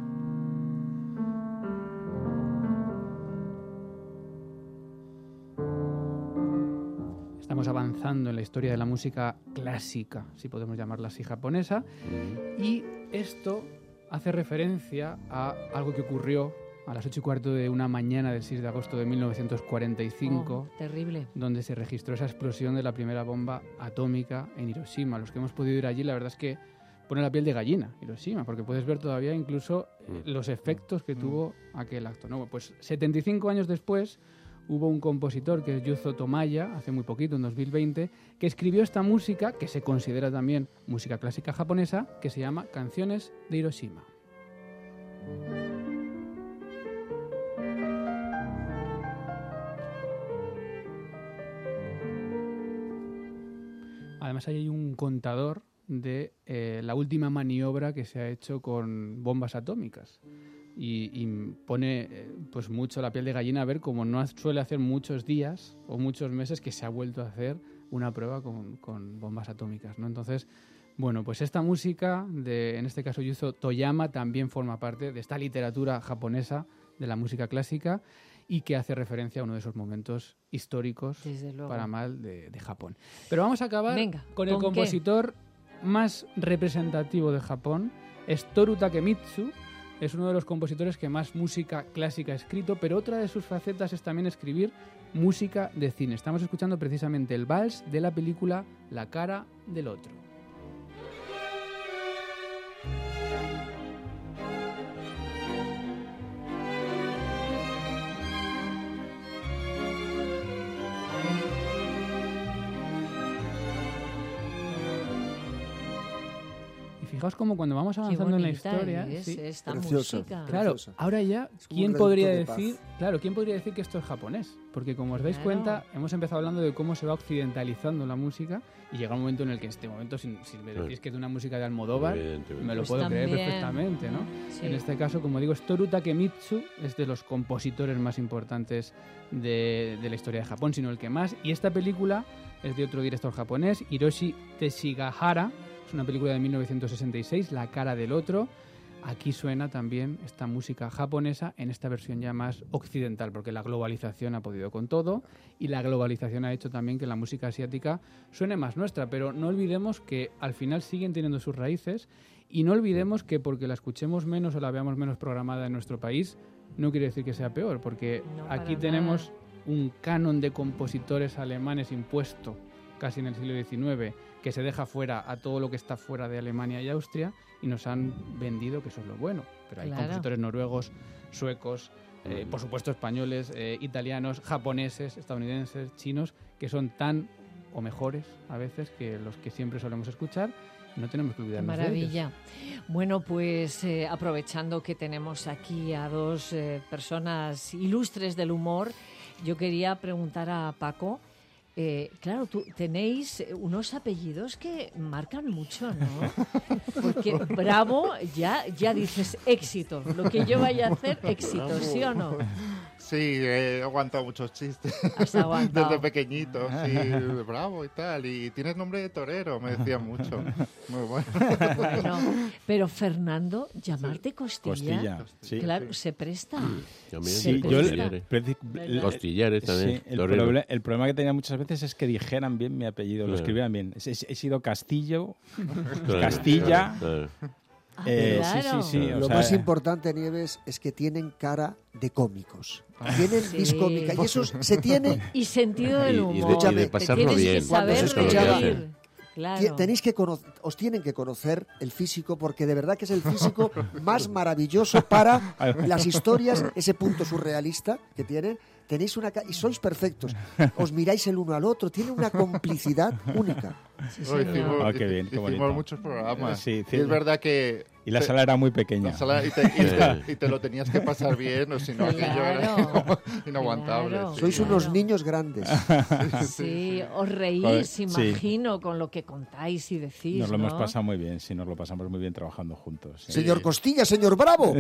Speaker 3: Estamos avanzando en la historia de la música clásica, si podemos llamarla así, japonesa, y esto hace referencia a algo que ocurrió a las 8:15 de una mañana del 6 de agosto de 1945,
Speaker 8: terrible,
Speaker 3: donde se registró esa explosión de la primera bomba atómica en Hiroshima. Los que hemos podido ir allí, la verdad es que pone la piel de gallina, Hiroshima, porque puedes ver todavía incluso los efectos que tuvo aquel acto, ¿no? Pues 75 años después, hubo un compositor que es Yuzo Tomaya, hace muy poquito, en 2020, que escribió esta música, que se considera también música clásica japonesa, que se llama Canciones de Hiroshima. Además hay un contador de la última maniobra que se ha hecho con bombas atómicas y pone pues mucho la piel de gallina a ver cómo no suele hacer muchos días o muchos meses que se ha vuelto a hacer una prueba con bombas atómicas, ¿no? Entonces, bueno, pues esta música, en este caso Yuzo Toyama, también forma parte de esta literatura japonesa de la música clásica y que hace referencia a uno de esos momentos históricos, para mal, de Japón. Pero vamos a acabar con el compositor más representativo de Japón. Es Toru Takemitsu. Es uno de los compositores que más música clásica ha escrito, pero otra de sus facetas es también escribir música de cine. Estamos escuchando precisamente el vals de la película La cara del otro. Fijaos como cuando vamos avanzando en la historia,
Speaker 8: esta música.
Speaker 3: Claro, ahora ya, ¿quién podría decir que esto es japonés? Porque como os dais cuenta, hemos empezado hablando de cómo se va occidentalizando la música y llega un momento en el que si me decís que es de una música de Almodóvar, me lo puedo creer perfectamente, ¿no? Sí. En este caso, como digo, es Toru Takemitsu, es de los compositores más importantes de la historia de Japón, sino el que más. Y esta película es de otro director japonés, Hiroshi Teshigahara. Es una película de 1966, La cara del otro. Aquí suena también esta música japonesa en esta versión ya más occidental, porque la globalización ha podido con todo y la globalización ha hecho también que la música asiática suene más nuestra, pero no olvidemos que al final siguen teniendo sus raíces y no olvidemos que porque la escuchemos menos o la veamos menos programada en nuestro país, no quiere decir que sea peor, porque aquí tenemos un canon de compositores alemanes impuesto casi en el siglo XIX, que se deja fuera a todo lo que está fuera de Alemania y Austria y nos han vendido que eso es lo bueno. Pero hay compositores noruegos, suecos, por supuesto españoles, italianos, japoneses, estadounidenses, chinos, que son tan o mejores a veces que los que siempre solemos escuchar. No tenemos que olvidarnos de ellos.
Speaker 8: Maravilla. Bueno, pues aprovechando que tenemos aquí a dos personas ilustres del humor, yo quería preguntar a Paco. Claro, tú tenéis unos apellidos que marcan mucho, ¿no? Porque Bravo ya dices éxito. Lo que yo vaya a hacer, éxito, Bravo. ¿Sí o no?
Speaker 13: Sí, he aguantado muchos chistes.
Speaker 8: ¿Has aguantado?
Speaker 13: Desde pequeñito, sí, Bravo y tal. Y tienes nombre de torero, me decían mucho. Muy bueno.
Speaker 8: Bueno, pero Fernando, llamarte Costilla,
Speaker 12: sí.
Speaker 8: Claro, se presta.
Speaker 10: Sí, Costillares también.
Speaker 12: Sí, el problema que tenía muchas veces es que dijeran bien mi apellido, lo escribieran bien. He sido Castillo, Castilla.
Speaker 8: Claro.
Speaker 12: Sí.
Speaker 9: Lo más importante, Nieves, es que tienen cara de cómicos. Tienen discómica. Y eso se tiene...
Speaker 8: Y sentido del humor.
Speaker 10: Y de pasarlo bien.
Speaker 8: Que saber reír. Claro.
Speaker 9: Os tienen que conocer el físico, porque de verdad que es el físico más maravilloso para las historias, ese punto surrealista que tienen. Tenéis y sois perfectos. Os miráis el uno al otro, tiene una complicidad única.
Speaker 8: Sí,
Speaker 12: qué bien, qué bonito.
Speaker 13: Hicimos muchos programas.
Speaker 12: Sí,
Speaker 13: y es verdad que...
Speaker 12: Y la sala era muy pequeña.
Speaker 13: Y te lo tenías que pasar bien, o si no, aquello era inaguantable.
Speaker 8: Claro.
Speaker 9: Sois unos niños grandes.
Speaker 8: Sí, os reís, imagino, con lo que contáis y decís.
Speaker 12: Nos lo hemos pasado muy bien, sí, nos lo pasamos muy bien trabajando juntos. Sí.
Speaker 9: Señor Costilla, señor Bravo.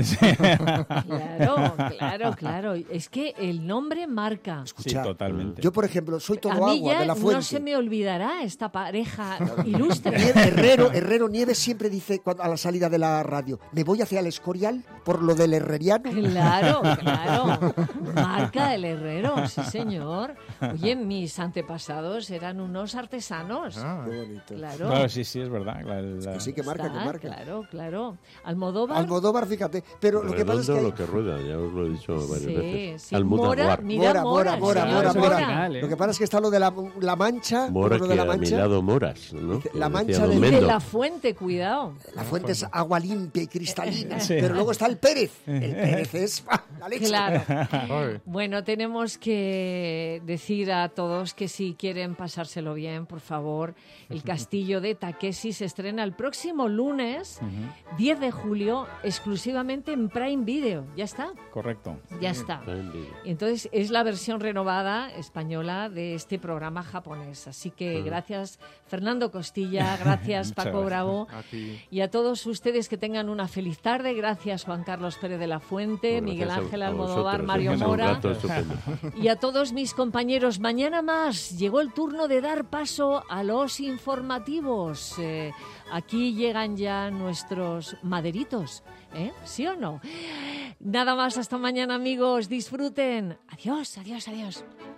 Speaker 8: Claro. Es que el nombre marca.
Speaker 9: Escucha,
Speaker 12: sí, totalmente.
Speaker 9: Yo, por ejemplo, soy todo
Speaker 8: agua
Speaker 9: de la fuente.
Speaker 8: No se me olvidará esta pareja ilustre.
Speaker 9: Herrero Nieves siempre dice a la salida de la radio, me voy hacia el Escorial por lo del herreriano.
Speaker 8: Claro. Marca el Herrero, sí señor. Oye, mis antepasados eran unos artesanos.
Speaker 9: Qué bonito.
Speaker 8: Claro,
Speaker 12: sí, es verdad.
Speaker 9: Es que sí que marca.
Speaker 8: Claro. Almodóvar,
Speaker 9: fíjate. Pero lo que pasa es que
Speaker 10: lo que rueda, ya os lo he dicho varias veces.
Speaker 8: Sí. Mora.
Speaker 9: Mora. Lo que pasa es que está lo de la Mancha.
Speaker 10: Mora, que a mi lado moras, ¿no?
Speaker 9: La Mancha
Speaker 8: de la fuente, cuidado.
Speaker 9: La fuente es agua limpia y cristalina,
Speaker 8: Sí.
Speaker 9: pero luego está el Pérez. El Pérez es la leche.
Speaker 8: Claro. Bueno, tenemos que decir a todos que si quieren pasárselo bien, por favor, El Castillo de Takeshi se estrena el próximo lunes, 10 de julio, exclusivamente en Prime Video. ¿Ya está?
Speaker 12: Correcto.
Speaker 8: Ya está. Y entonces es la versión renovada española de este programa japonés. Así que gracias Fernando Costilla, gracias
Speaker 13: Muchas
Speaker 8: Paco
Speaker 13: gracias.
Speaker 8: Bravo
Speaker 13: A ti.
Speaker 8: y a todos ustedes que tengan una feliz tarde. Gracias Juan Carlos Pérez de la Fuente,
Speaker 10: Gracias
Speaker 8: Miguel
Speaker 10: a
Speaker 8: Ángel
Speaker 10: vosotros,
Speaker 8: Almodóvar, Mario
Speaker 10: un
Speaker 8: Mora
Speaker 10: rato estupendo.
Speaker 8: y a todos mis compañeros. Mañana más. Llegó el turno de dar paso a los informativos. Aquí llegan ya nuestros maderitos, ¿sí o no? Nada más, hasta mañana amigos, disfruten. Adiós, adiós, adiós.